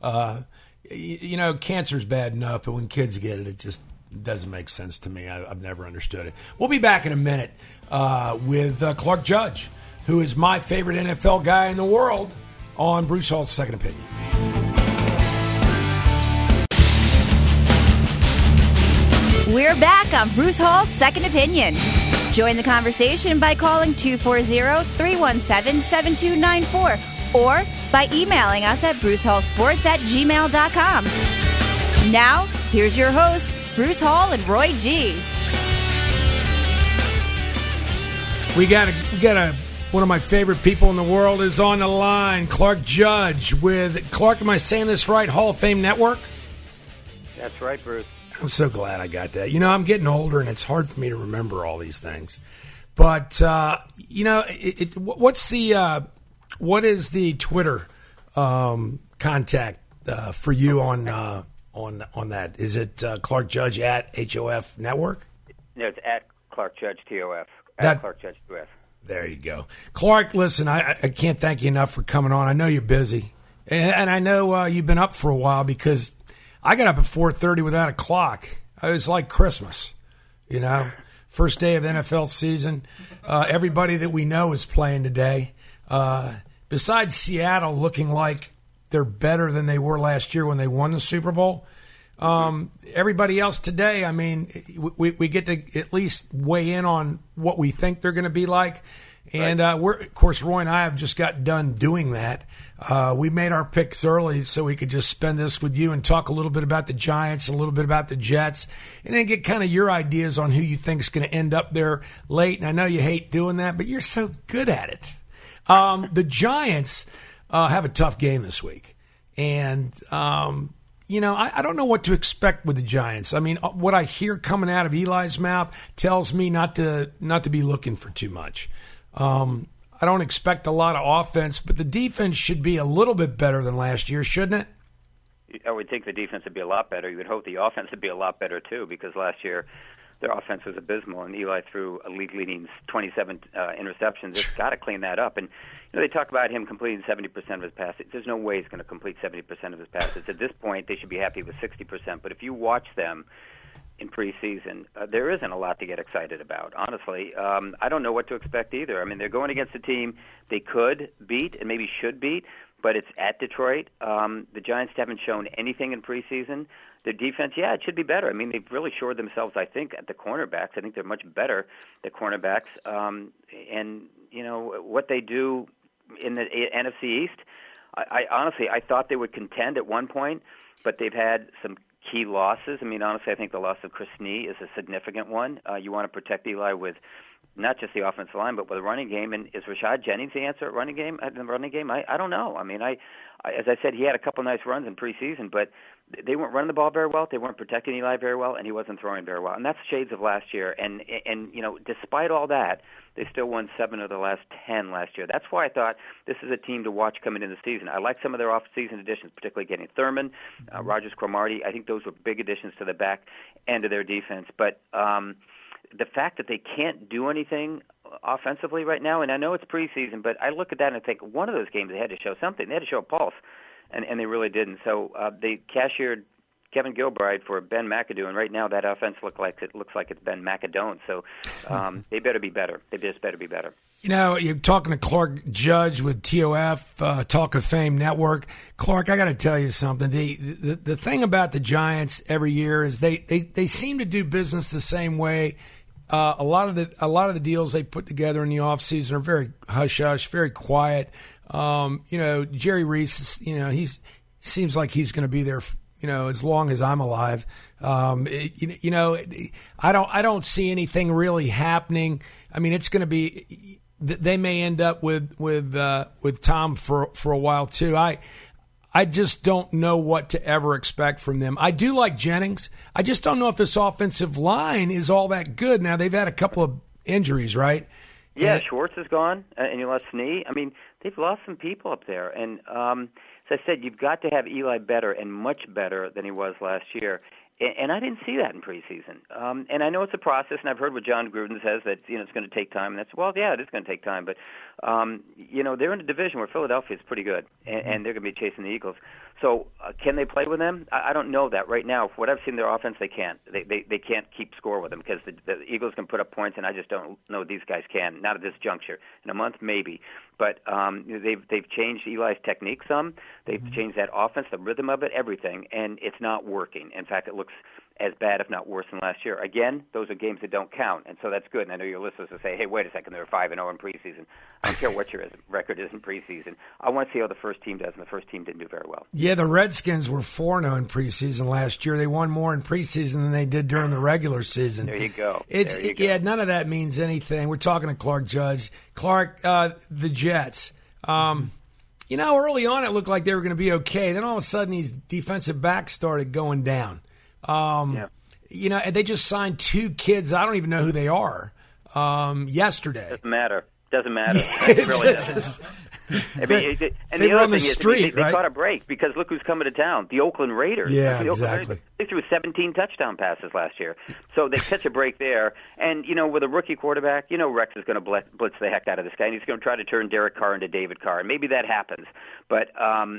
Cancer's bad enough, but when kids get it, it just doesn't make sense to me. I've never understood it. We'll be back in a minute with Clark Judge, who is my favorite NFL guy in the world, on Bruce Hall's Second Opinion. We're back on Bruce Hall's Second Opinion. Join the conversation by calling 240-317-7294 or by emailing us at brucehallsports@gmail.com. Now, here's your hosts, Bruce Hall and Roy G. We got one of my favorite people in the world is on the line, Clark Judge with Clark. Am I saying this right? Hall of Fame Network. That's right, Bruce. I'm so glad I got that. I'm getting older, and it's hard for me to remember all these things. But what is the Twitter contact for you on that? Is it Clark Judge at HOF Network? No, it's at Clark Judge TOF. Clark Judge TOF. There you go. Clark, listen, I can't thank you enough for coming on. I know you're busy. And I know you've been up for a while because I got up at 4:30 without a clock. It was like Christmas, First day of the NFL season. Everybody that we know is playing today. Besides Seattle looking like they're better than they were last year when they won the Super Bowl, everybody else today, I mean, we get to at least weigh in on what we think they're going to be like. And of course, Roy and I have just got done doing that. We made our picks early so we could just spend this with you and talk a little bit about the Giants, a little bit about the Jets, and then get kind of your ideas on who you think is going to end up there late. And I know you hate doing that, but you're so good at it. The Giants have a tough game this week. And, I don't know what to expect with the Giants. I mean, what I hear coming out of Eli's mouth tells me not to be looking for too much. I don't expect a lot of offense, but the defense should be a little bit better than last year, shouldn't it? I would think the defense would be a lot better. You would hope the offense would be a lot better, too, because last year their offense was abysmal, and Eli threw a league-leading 27 interceptions. It's got to clean that up. And they talk about him completing 70% of his passes. There's no way he's going to complete 70% of his passes. At this point, they should be happy with 60%. But if you watch them in preseason, there isn't a lot to get excited about, honestly. I don't know what to expect either. I mean, they're going against a team they could beat and maybe should beat, but it's at Detroit. The Giants haven't shown anything in preseason. Their defense, it should be better. I mean, they've really shored themselves, I think, at the cornerbacks. I think they're much better, the cornerbacks. And, what they do in the NFC East, I honestly, I thought they would contend at one point, but they've had some key losses. I mean, honestly, I think the loss of Chris Nee is a significant one. You want to protect Eli with not just the offensive line, but with the running game. And is Rashad Jennings the answer at running game? I don't know. I mean, as I said, he had a couple nice runs in preseason, but they weren't running the ball very well. They weren't protecting Eli very well, and he wasn't throwing very well. And that's shades of last year. And despite all that, they still won 7 of the last 10 last year. That's why I thought this is a team to watch coming into the season. I like some of their off-season additions, particularly getting Thurman, Rogers Cromartie. I think those were big additions to the back end of their defense. But the fact that they can't do anything offensively right now, and I know it's preseason, but I look at that and I think one of those games they had to show something. They had to show a pulse, and they really didn't. So they cashiered Kevin Gilbride for Ben McAdoo, and right now that offense looks like it's Ben McAdone. So they better be better. They just better be better. You're talking to Clark Judge with TOF, Talk of Fame Network. Clark, I got to tell you something. The thing about the Giants every year is they seem to do business the same way. A lot of the deals they put together in the offseason are very hush-hush, very quiet. Jerry Reese, he seems like he's going to be there, as long as I'm alive. I don't see anything really happening. I mean, it's going to be. They may end up with Tom for a while too. I just don't know what to ever expect from them. I do like Jennings. I just don't know if this offensive line is all that good. Now, they've had a couple of injuries, right? Yeah, Schwartz is gone, and you lost Snee. I mean, they've lost some people up there. And as I said, you've got to have Eli better and much better than he was last year. And I didn't see that in preseason. And I know it's a process, and I've heard what John Gruden says, that it's going to take time. And it is going to take time. But, they're in a division where Philadelphia is pretty good, and they're going to be chasing the Eagles. So can they play with them? I don't know that right now. For what I've seen in their offense, they can't. They can't keep score with them because the Eagles can put up points, and I just don't know these guys can. Not at this juncture. In a month, maybe. But they've changed Eli's technique some. They've changed that offense, the rhythm of it, everything, and it's not working. In fact, it looks as bad, if not worse, than last year. Again, those are games that don't count, and so that's good. And I know your listeners will say, hey, wait a second, they're 5-0 in preseason. I don't care what your record is in preseason. I want to see how the first team does, and the first team didn't do very well. Yeah, the Redskins were 4-0 in preseason last year. They won more in preseason than they did during the regular season. There you go. Yeah, none of that means anything. We're talking to Clark Judge. Clark, the Jets. Early on it looked like they were going to be okay. Then all of a sudden these defensive backs started going down. And they just signed 2 kids. I don't even know who they are. Yesterday. Doesn't matter. It really doesn't. I mean, and they the were other on the thing street, is, they right? caught a break because look who's coming to town, the Oakland Raiders. Yeah, the Oakland exactly. Raiders, they threw 17 touchdown passes last year. So they catch a break there. And, with a rookie quarterback, Rex is going to blitz the heck out of this guy, and he's going to try to turn Derek Carr into David Carr. And maybe that happens. But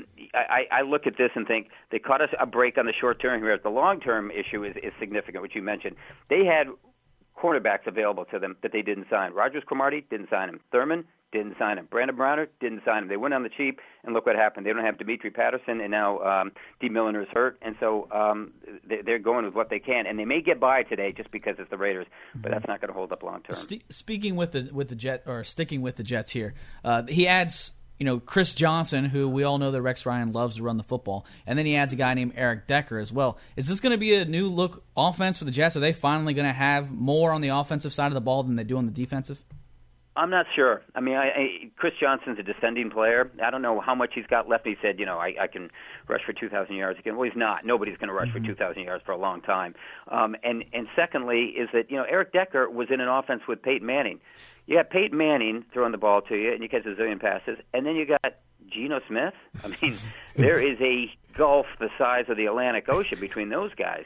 I look at this and think they caught us a break on the short term here. The long-term issue is significant, which you mentioned. They had cornerbacks available to them that they didn't sign. Rogers Cromartie didn't sign him. Thurman didn't sign him. Brandon Browner didn't sign him. They went on the cheap, and look what happened. They don't have Dimitri Patterson, and now D. Milliner is hurt, and so they're going with what they can. And they may get by today just because it's the Raiders, but that's not going to hold up long term. Speaking with the Jet, or sticking with the Jets here, he adds Chris Johnson, who we all know that Rex Ryan loves to run the football, and then he adds a guy named Eric Decker as well. Is this going to be a new look offense for the Jets? Are they finally going to have more on the offensive side of the ball than they do on the defensive? I'm not sure. I mean, Chris Johnson's a descending player. I don't know how much he's got left. He said, I can rush for 2,000 yards again. Well, he's not. Nobody's going to rush for 2,000 yards for a long time. And secondly is that, Eric Decker was in an offense with Peyton Manning. You got Peyton Manning throwing the ball to you, and you catch a zillion passes, and then you got Geno Smith. I mean, there is a gulf the size of the Atlantic Ocean between those guys.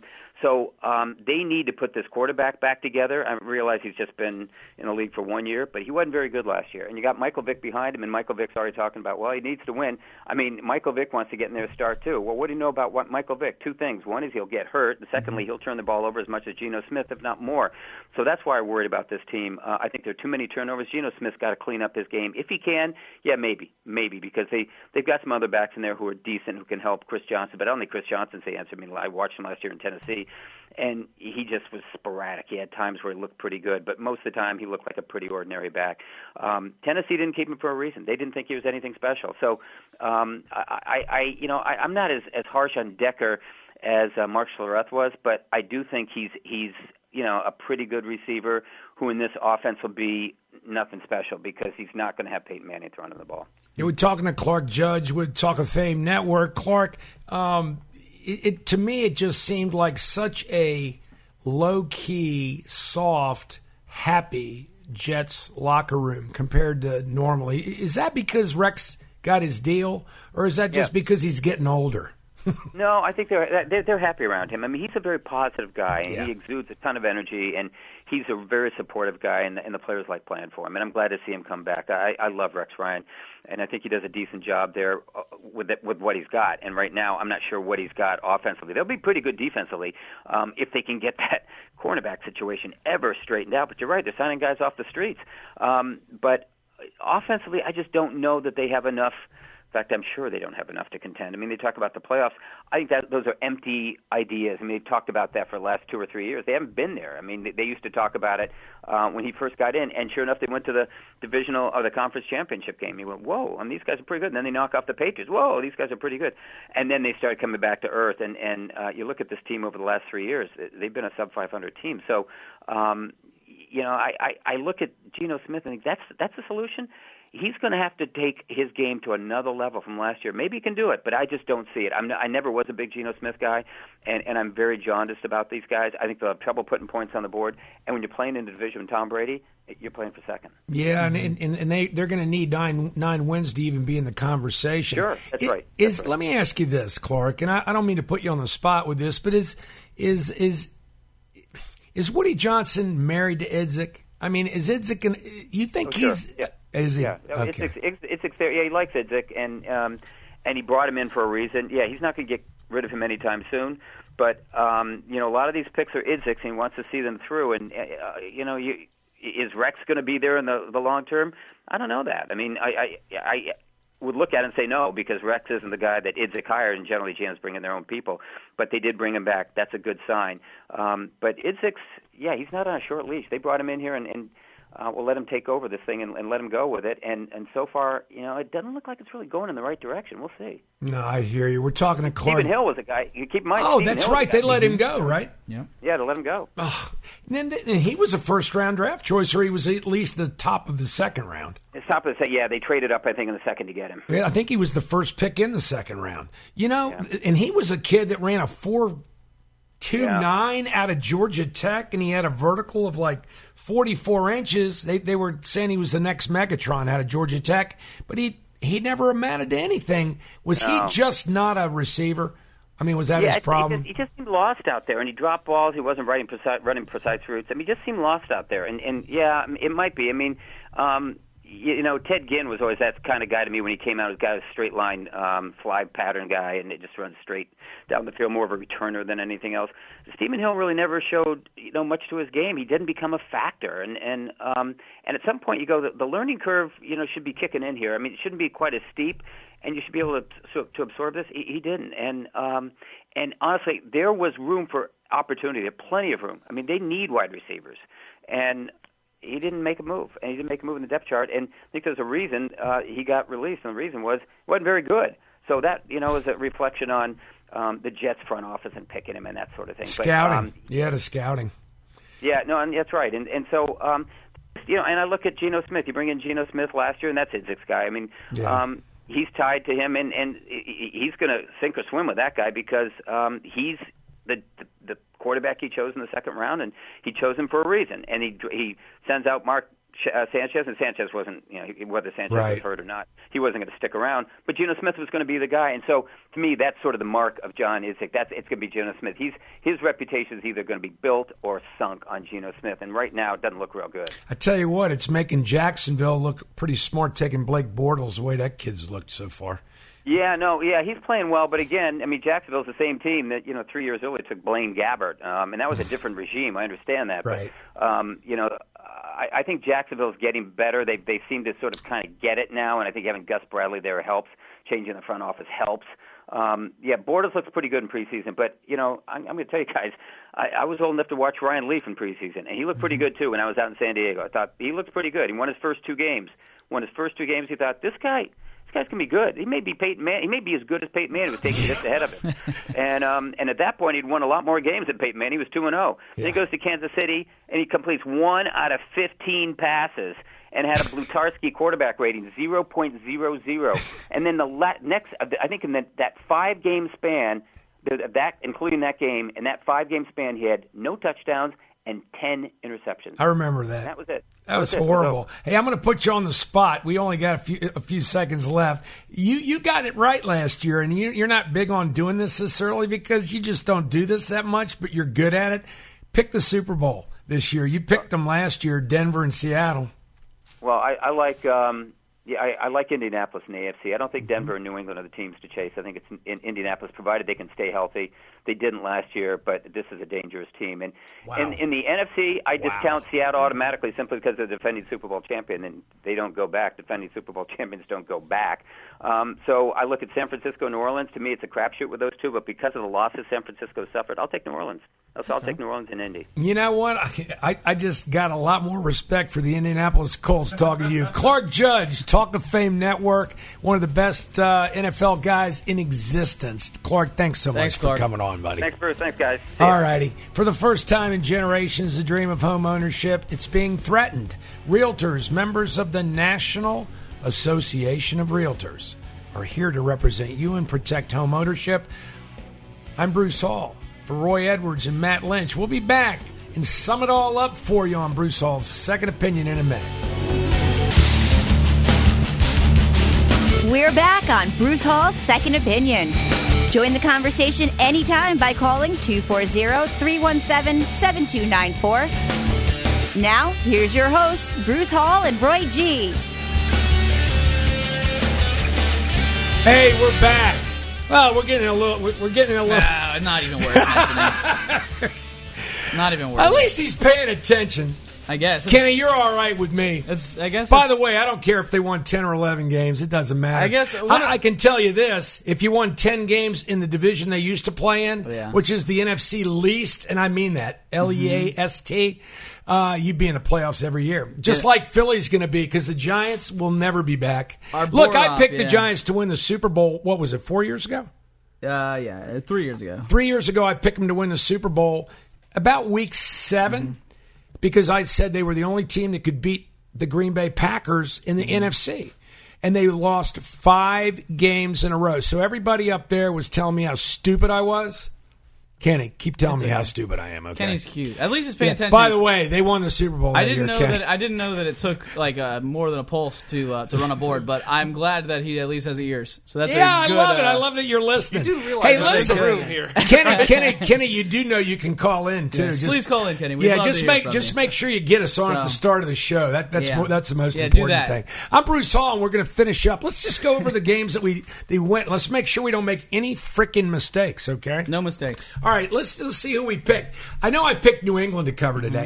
So they need to put this quarterback back together. I realize he's just been in the league for 1 year, but he wasn't very good last year. And you got Michael Vick behind him, and Michael Vick's already talking about, well, he needs to win. I mean, Michael Vick wants to get in there to start, too. Well, what do you know about what Michael Vick? Two things. One is he'll get hurt, and secondly, he'll turn the ball over as much as Geno Smith, if not more. So that's why I'm worried about this team. I think there are too many turnovers. Geno Smith's got to clean up his game. If he can, yeah, maybe, because they've got some other backs in there who are decent, who can help Chris Johnson, but I don't think Chris Johnson's the answer. I mean, I watched him last year in Tennessee, and he just was sporadic. He had times where he looked pretty good, but most of the time he looked like a pretty ordinary back. Tennessee didn't keep him for a reason. They didn't think he was anything special. So I'm not as harsh on Decker as Mark Schlereth was, but I do think he's a pretty good receiver who in this offense will be nothing special because he's not going to have Peyton Manning throwing him the ball. Yeah, we're talking to Clark Judge with Talk of Fame Network. Clark, to me, it just seemed like such a low-key, soft, happy Jets locker room compared to normally. Is that because Rex got his deal, or is that just because he's getting older? No, I think they're happy around him. I mean, he's a very positive guy, and he exudes a ton of energy, and he's a very supportive guy, and the players like playing for him. And I'm glad to see him come back. I love Rex Ryan, and I think he does a decent job there with what he's got. And right now, I'm not sure what he's got offensively. They'll be pretty good defensively if they can get that cornerback situation ever straightened out. But you're right, they're signing guys off the streets. But offensively, I just don't know that they have enough. In fact, I'm sure they don't have enough to contend. I mean, they talk about the playoffs. I think that those are empty ideas. I mean, they've talked about that for the last 2 or 3 years. They haven't been there. I mean, they used to talk about it when he first got in, and sure enough, they went to the divisional or the conference championship game. He went, whoa, and these guys are pretty good. And then they knock off the Patriots. Whoa, these guys are pretty good. And then they started coming back to earth. And you look at this team over the last 3 years, they've been a sub-500 team. So, I look at Geno Smith and think that's the solution. He's going to have to take his game to another level from last year. Maybe he can do it, but I just don't see it. I never was a big Geno Smith guy, and I'm very jaundiced about these guys. I think they'll have trouble putting points on the board. And when you're playing in the division with Tom Brady, you're playing for second. Yeah, and they're going to need nine wins to even be in the conversation. Sure, that's right. Let me ask you this, Clark, and I don't mean to put you on the spot with this, but is Woody Johnson married to Idzik? I mean, is Idzik going to – you think he's – Is he? Yeah, okay. Idzik there. Yeah, he likes Idzik, and he brought him in for a reason. Yeah, he's not going to get rid of him anytime soon. But a lot of these picks are Idzik's, and he wants to see them through. And is Rex going to be there in the long term? I don't know that. I mean, I would look at it and say no, because Rex isn't the guy that Idzik hired, and generally GMs bring in their own people. But they did bring him back. That's a good sign. But Idzik's, he's not on a short leash. They brought him in here, and we'll let him take over this thing and let him go with it. And so far, it doesn't look like it's really going in the right direction. We'll see. No, I hear you. We're talking to Clark. Stephen Hill was a guy. You keep in mind. Oh, Stephen that's Hill right. They let him go, right? Yeah. Yeah, to let him go. Oh, and he was a first-round draft choice, or he was at least the top of the second round. It's top of the second. Yeah, they traded up, I think, in the second to get him. Yeah, I think he was the first pick in the second round. And he was a kid that ran a 4.10 2'9" out of Georgia Tech, and he had a vertical of like 44 inches. They were saying he was the next Megatron out of Georgia Tech, but he never amounted to anything. Was he just not a receiver? I mean, was that his problem? He just seemed lost out there, and he dropped balls. He wasn't running precise routes. I mean, he just seemed lost out there. And yeah, it might be. I mean, Ted Ginn was always that kind of guy to me when he came out. He was a guy, a straight line fly pattern guy, and it just runs straight down the field, more of a returner than anything else. Stephen Hill really never showed much to his game. He didn't become a factor, and at some point you go, the learning curve should be kicking in here. I mean, it shouldn't be quite as steep, and you should be able to absorb this. He didn't, and honestly, there was room for opportunity. Plenty of room. I mean, they need wide receivers, and he didn't make a move, and he didn't make a move in the depth chart. And I think there's a reason he got released, and the reason was he wasn't very good. So that is a reflection on the Jets front office and picking him and that sort of thing. Scouting, the scouting. Yeah, no, and that's right. And so and I look at Geno Smith. You bring in Geno Smith last year, and that's Idzik's guy. I mean, he's tied to him, and he's going to sink or swim with that guy because he's the quarterback he chose in the second round, and he chose him for a reason. And he sends out Mark Sanchez, and Sanchez wasn't, whether Sanchez was hurt or not, he wasn't going to stick around. But Geno Smith was going to be the guy, and so to me, that's sort of the mark of John Idzik. It's going to be Geno Smith. His reputation is either going to be built or sunk on Geno Smith, and right now it doesn't look real good. I tell you what, it's making Jacksonville look pretty smart taking Blake Bortles the way that kid's looked so far. Yeah, he's playing well, but again, I mean, Jacksonville's the same team that 3 years earlier took Blaine Gabbert, and that was a different regime. I understand that, right? But I think Jacksonville's getting better. They seem to sort of kind of get it now, and I think having Gus Bradley there helps. Changing the front office helps. Bortles looks pretty good in preseason, but I'm going to tell you guys, I was old enough to watch Ryan Leaf in preseason, and he looked pretty good too. When I was out in San Diego, I thought he looked pretty good. He won his first two games. You thought this guy's gonna be good. He may be Peyton Manning. He may be as good as Peyton Manning, was taking just ahead of him. And at that point, he'd won a lot more games than Peyton Manning. He was 2-0. Then he goes to Kansas City and he completes 1 out of 15 passes and had a Blutarski quarterback rating 0.00. And then the next, I think in that 5-game span, including that game, in that 5-game span, he had no touchdowns and 10 interceptions. I remember that. That was it. That was horrible. Hey, I'm going to put you on the spot. We only got a few seconds left. You got it right last year, and you're not big on doing this early because you just don't do this that much, but you're good at it. Pick the Super Bowl this year. You picked them last year, Denver and Seattle. Well, I like I like Indianapolis in the AFC. I don't think Denver and New England are the teams to chase. I think it's in Indianapolis, provided they can stay healthy. They didn't last year, but this is a dangerous team. And in the NFC, I discount Seattle automatically simply because they're the defending Super Bowl champion, and they don't go back. Defending Super Bowl champions don't go back. So I look at San Francisco, New Orleans. To me, it's a crapshoot with those two, but because of the losses San Francisco suffered, I'll take New Orleans. I'll take New Orleans and Indy. You know what? I just got a lot more respect for the Indianapolis Colts talking to you. Clark Judge, Talk of Fame Network, one of the best NFL guys in existence. Clark, thanks so much for coming on, buddy. Thanks, Bruce. Thanks, guys. All righty. For the first time in generations, the dream of home ownership, it's being threatened. Realtors, members of the National Association of Realtors, are here to represent you and protect home ownership. I'm Bruce Hall. For Roy Edwards and Matt Lynch, we'll be back and sum it all up for you on Bruce Hall's Second Opinion in a minute. We're back on Bruce Hall's Second Opinion. Join the conversation anytime by calling 240-317-7294. Now, here's your hosts, Bruce Hall and Roy G. Hey, we're back. Well, we're getting a little. Not even worth mentioning. Not even worth. At least he's paying attention. I guess. Kenny, you're all right with me. I guess. By the way, I don't care if they won 10 or 11 games. It doesn't matter. I guess. I can tell you this. If you won 10 games in the division they used to play in, which is the NFC least, and I mean that, L-E-A-S-T, you'd be in the playoffs every year. Just like Philly's going to be, because the Giants will never be back. Look, I picked the Giants to win the Super Bowl, what was it, 4 years ago? 3 years ago. 3 years ago, I picked them to win the Super Bowl about week 7. Because I said they were the only team that could beat the Green Bay Packers in the NFC. And they lost 5 games in a row. So everybody up there was telling me how stupid I was. Kenny, keep telling me how stupid I am. Okay, Kenny's cute. At least he's paying attention. By the way, they won the Super Bowl. I didn't know that it took like more than a pulse to run a board, but I'm glad that he at least has ears. So that's I love it. I love that you're listening. You do realize hey, there's listen, a room here. Kenny, you do know you can call in too. Yes, please call in, Kenny. We'd love to hear from you. Make sure you get us on at the start of the show. That's the most do important that. thing. I'm Bruce Hall, and we're going to finish up. Let's just go over the games that they went. Let's make sure we don't make any freaking mistakes. Okay, no mistakes. All right, let's see who we picked. I know I picked New England to cover today.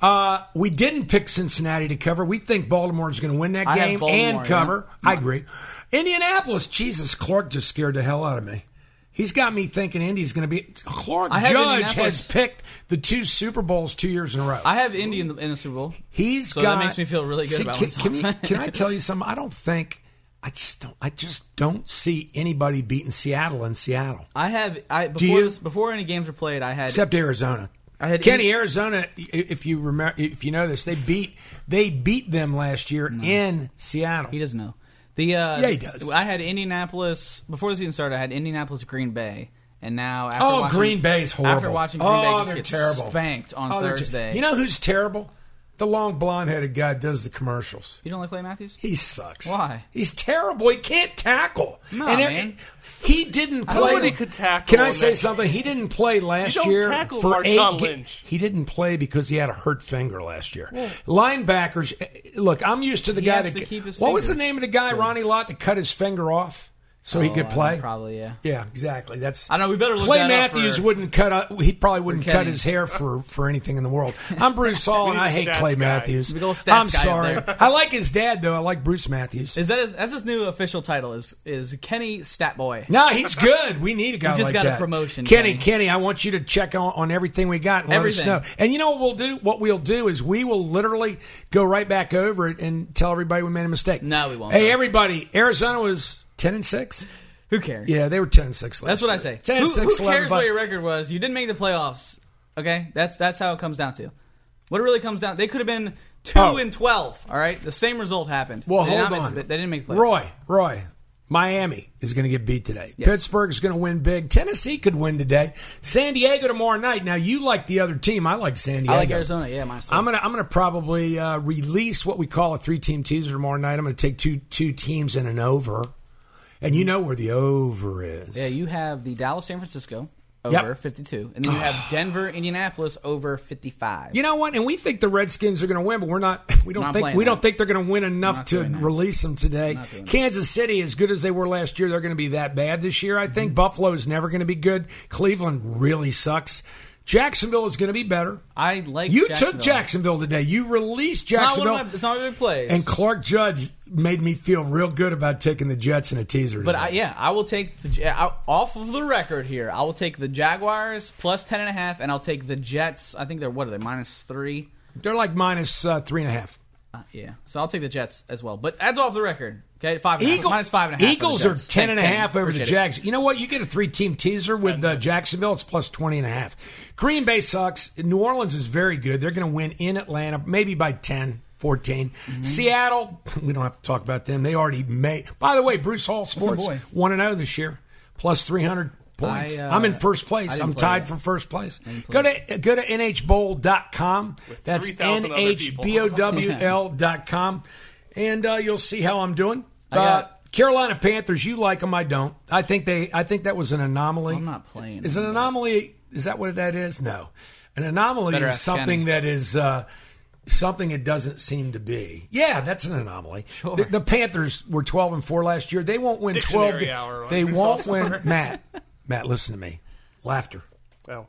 We didn't pick Cincinnati to cover. We think Baltimore is going to win that game and cover. Yeah. I agree. Indianapolis, Jesus, Clark just scared the hell out of me. He's got me thinking Indy's going to be. Clark Judge has picked the 2 Super Bowls 2 years in a row. I have Indy in the Super Bowl. That makes me feel really good about myself. Can I tell you something? I just don't see anybody beating Seattle in Seattle. Before any games were played, I had except Arizona. Arizona. If you remember, if you know this, they beat them last year in Seattle. He doesn't know. He does. I had Indianapolis before the season started. I had Indianapolis, Green Bay, and now after Green Bay's horrible. After watching Green Bay just get terrible. Spanked on Thursday. You know who's terrible? The long blonde-headed guy does the commercials. You don't like Clay Matthews? He sucks. Why? He's terrible. He can't tackle. Man. He didn't play. Nobody could tackle. Can I say something? He didn't play last year. You don't tackle Marshawn Lynch. He didn't play because he had a hurt finger last year. Yeah. Linebackers. Look, I'm used to the guy that. Keep his what was the name of the guy, Ronnie Lott, that cut his finger off? So he could play? Probably, yeah. Yeah, exactly. I know, we better look Clay that Matthews up wouldn't cut. He probably wouldn't cut his hair for anything in the world. I'm Bruce Hall, and I hate Clay Matthews. I'm sorry. I like his dad, though. I like Bruce Matthews. That's his new official title, is Kenny Stat Boy. No, he's good. We need a guy like that. Just got a promotion. Kenny, I want you to check on everything we got and let us know. And you know what we'll do? What we'll do is we will literally go right back over it and tell everybody we made a mistake. No, we won't. Hey, everybody, Arizona was 10-6. Who cares? Yeah, they were 10-6 That's what I say. 10-6, who cares what your record was? You didn't make the playoffs. Okay? That's how it comes down to. What it really comes down, they could have been 2-12. All right? The same result happened. Well, hold on. They didn't make the playoffs. Roy, Miami is going to get beat today. Yes. Pittsburgh is going to win big. Tennessee could win today. San Diego tomorrow night. Now, you like the other team. I like San Diego. I like Arizona. Yeah, myself. I'm gonna probably release what we call a 3-team teaser tomorrow night. I'm going to take two teams in an over. And you know where the over is. Yeah, you have the Dallas-San Francisco over 52. And then you have Denver-Indianapolis over 55. You know what? And we think the Redskins are going to win, but we don't think they're going to win enough to release them today. Kansas City, as good as they were last year, they're going to be that bad this year, I think. Buffalo is never going to be good. Cleveland really sucks. Jacksonville is going to be better. I like You took Jacksonville today. You released Jacksonville. It's not one of my plays. And Clark Judge made me feel real good about taking the Jets in a teaser. But I will take off of the record here. I will take the Jaguars plus 10.5, and I'll take the Jets. I think they're -3. They're like -3.5. Yeah, so I'll take the Jets as well. But that's off the record. Okay, -5.5. Eagles are 10.5 over the Jags. You know what? You get a 3-team teaser with Jacksonville. It's plus 20.5. Green Bay sucks. New Orleans is very good. They're going to win in Atlanta, maybe by 10, 14. Mm-hmm. Seattle, we don't have to talk about them. They already made. By the way, Bruce Hall Sports 1-0 this year, plus 300 points. I'm in first place. I'm tied for first place. Go to nhbowl.com. That's nhbowl.com. And you'll see how I'm doing. Carolina Panthers, you like them, I don't. I think that was an anomaly. I'm not playing. Is an anomaly? Is that what that is? No. An anomaly is something that is something it doesn't seem to be. Yeah, that's an anomaly. Sure. The Panthers were 12-4 last year. They won't win 12 games. They won't win. Matt, listen to me. Laughter. Oh.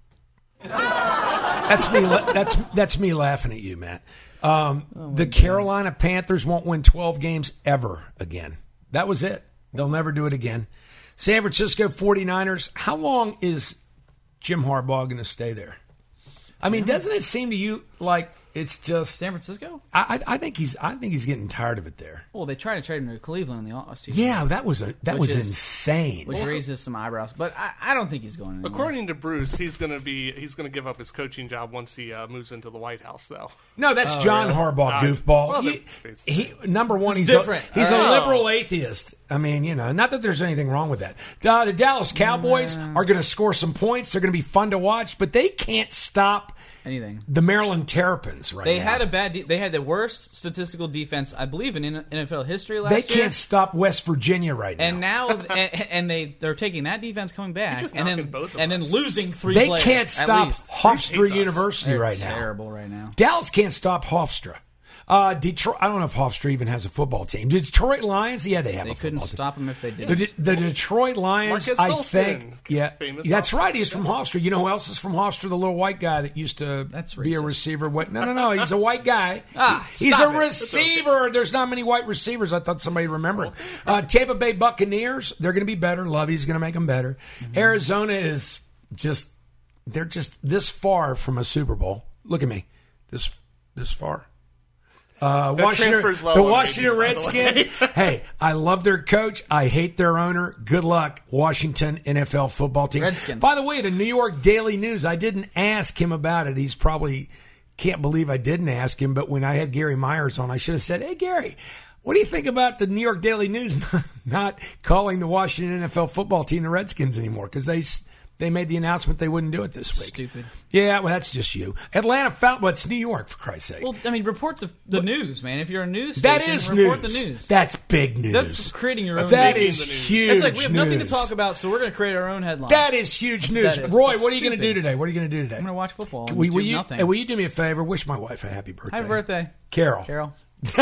That's me. That's me laughing at you, Matt. The Carolina Panthers won't win 12 games ever again. That was it. They'll never do it again. San Francisco 49ers. How long is Jim Harbaugh going to stay there? I mean, doesn't it seem to you like It's just San Francisco. I think he's getting tired of it there. Well, they tried to trade him to Cleveland in the offseason. Yeah, that was insane. Which raises some eyebrows, but I don't think he's going anywhere. According to Bruce, he's going to give up his coaching job once he moves into the White House, though. No, that's John Harbaugh, goofball. Well, he number one, he's different. He's a liberal atheist. I mean, not that there's anything wrong with that. The Dallas Cowboys are going to score some points. They're going to be fun to watch, but they can't stop anything. The Maryland Terrapins They had they had the worst statistical defense, I believe, in NFL history last year. year. They can't stop West Virginia right now. And now, and they're taking that defense coming back, and then losing 3 They players. Can't stop least. Hofstra University right now. Terrible right now. Dallas can't stop Hofstra. Detroit. I don't know if Hofstra even has a football team. Detroit Lions, yeah, they have. They a couldn't football team. stop them if they did. The Detroit Lions, Marcus I Golston, think, yeah, that's Hofstra. right. He's from Hofstra. You know who else is from Hofstra? The little white guy that used to be a receiver. No. He's a white guy. He's a receiver. There's not many white receivers. I thought somebody remembered. Tampa Bay Buccaneers. They're going to be better. Lovey's going to make them better. Mm-hmm. Arizona is they're just this far from a Super Bowl. Look at me, this far. The Washington Redskins. Hey, I love their coach. I hate their owner. Good luck, Washington NFL football team. Redskins. By the way, the New York Daily News, I didn't ask him about it. He's probably can't believe I didn't ask him, but when I had Gary Myers on, I should have said, hey, Gary, what do you think about the New York Daily News not calling the Washington NFL football team the Redskins anymore? Because they made the announcement they wouldn't do it this week. Stupid. Yeah, well, that's just you. Atlanta it's New York, for Christ's sake. Well, I mean, report the news, man. If you're a news station, that is report news. the news. That's big news. That's creating your own That news. is huge It's like we have nothing to news. talk about, so we're going to create our own headline. That is huge news. That is. Roy, That's what are you going to do stupid. today? What are you going to do today? I'm going to watch football. Will do you, nothing. will you do me a favor? Wish my wife a happy birthday. Happy birthday. Carol.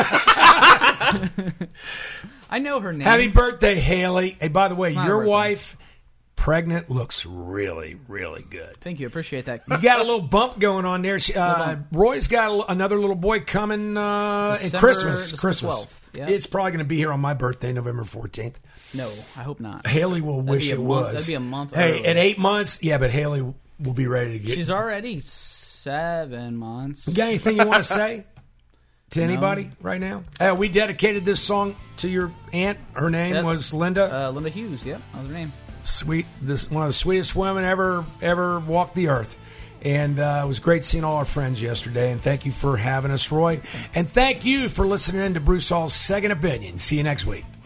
I know her name. Happy birthday, Haley. Hey, by the way, Not your her birthday. wife, pregnant, looks really, really good. Thank you. Appreciate that. You got a little bump going on there. Roy's got another little boy coming at Christmas. December 12th. Yeah. It's probably going to be here on my birthday, November 14th. No, I hope not. Haley will wish it was. That'd be a month Hey, early. at 8 months, yeah, but Haley will be ready to get. She's already 7 months. You got anything you want to say to anybody right now? We dedicated this song to your aunt. Her name was Linda. Linda Hughes. Yep, that was her name. Sweet, one of the sweetest women ever walked the earth. And it was great seeing all our friends yesterday. And thank you for having us, Roy. And thank you for listening in to Bruce Hall's Second Opinion. See you next week.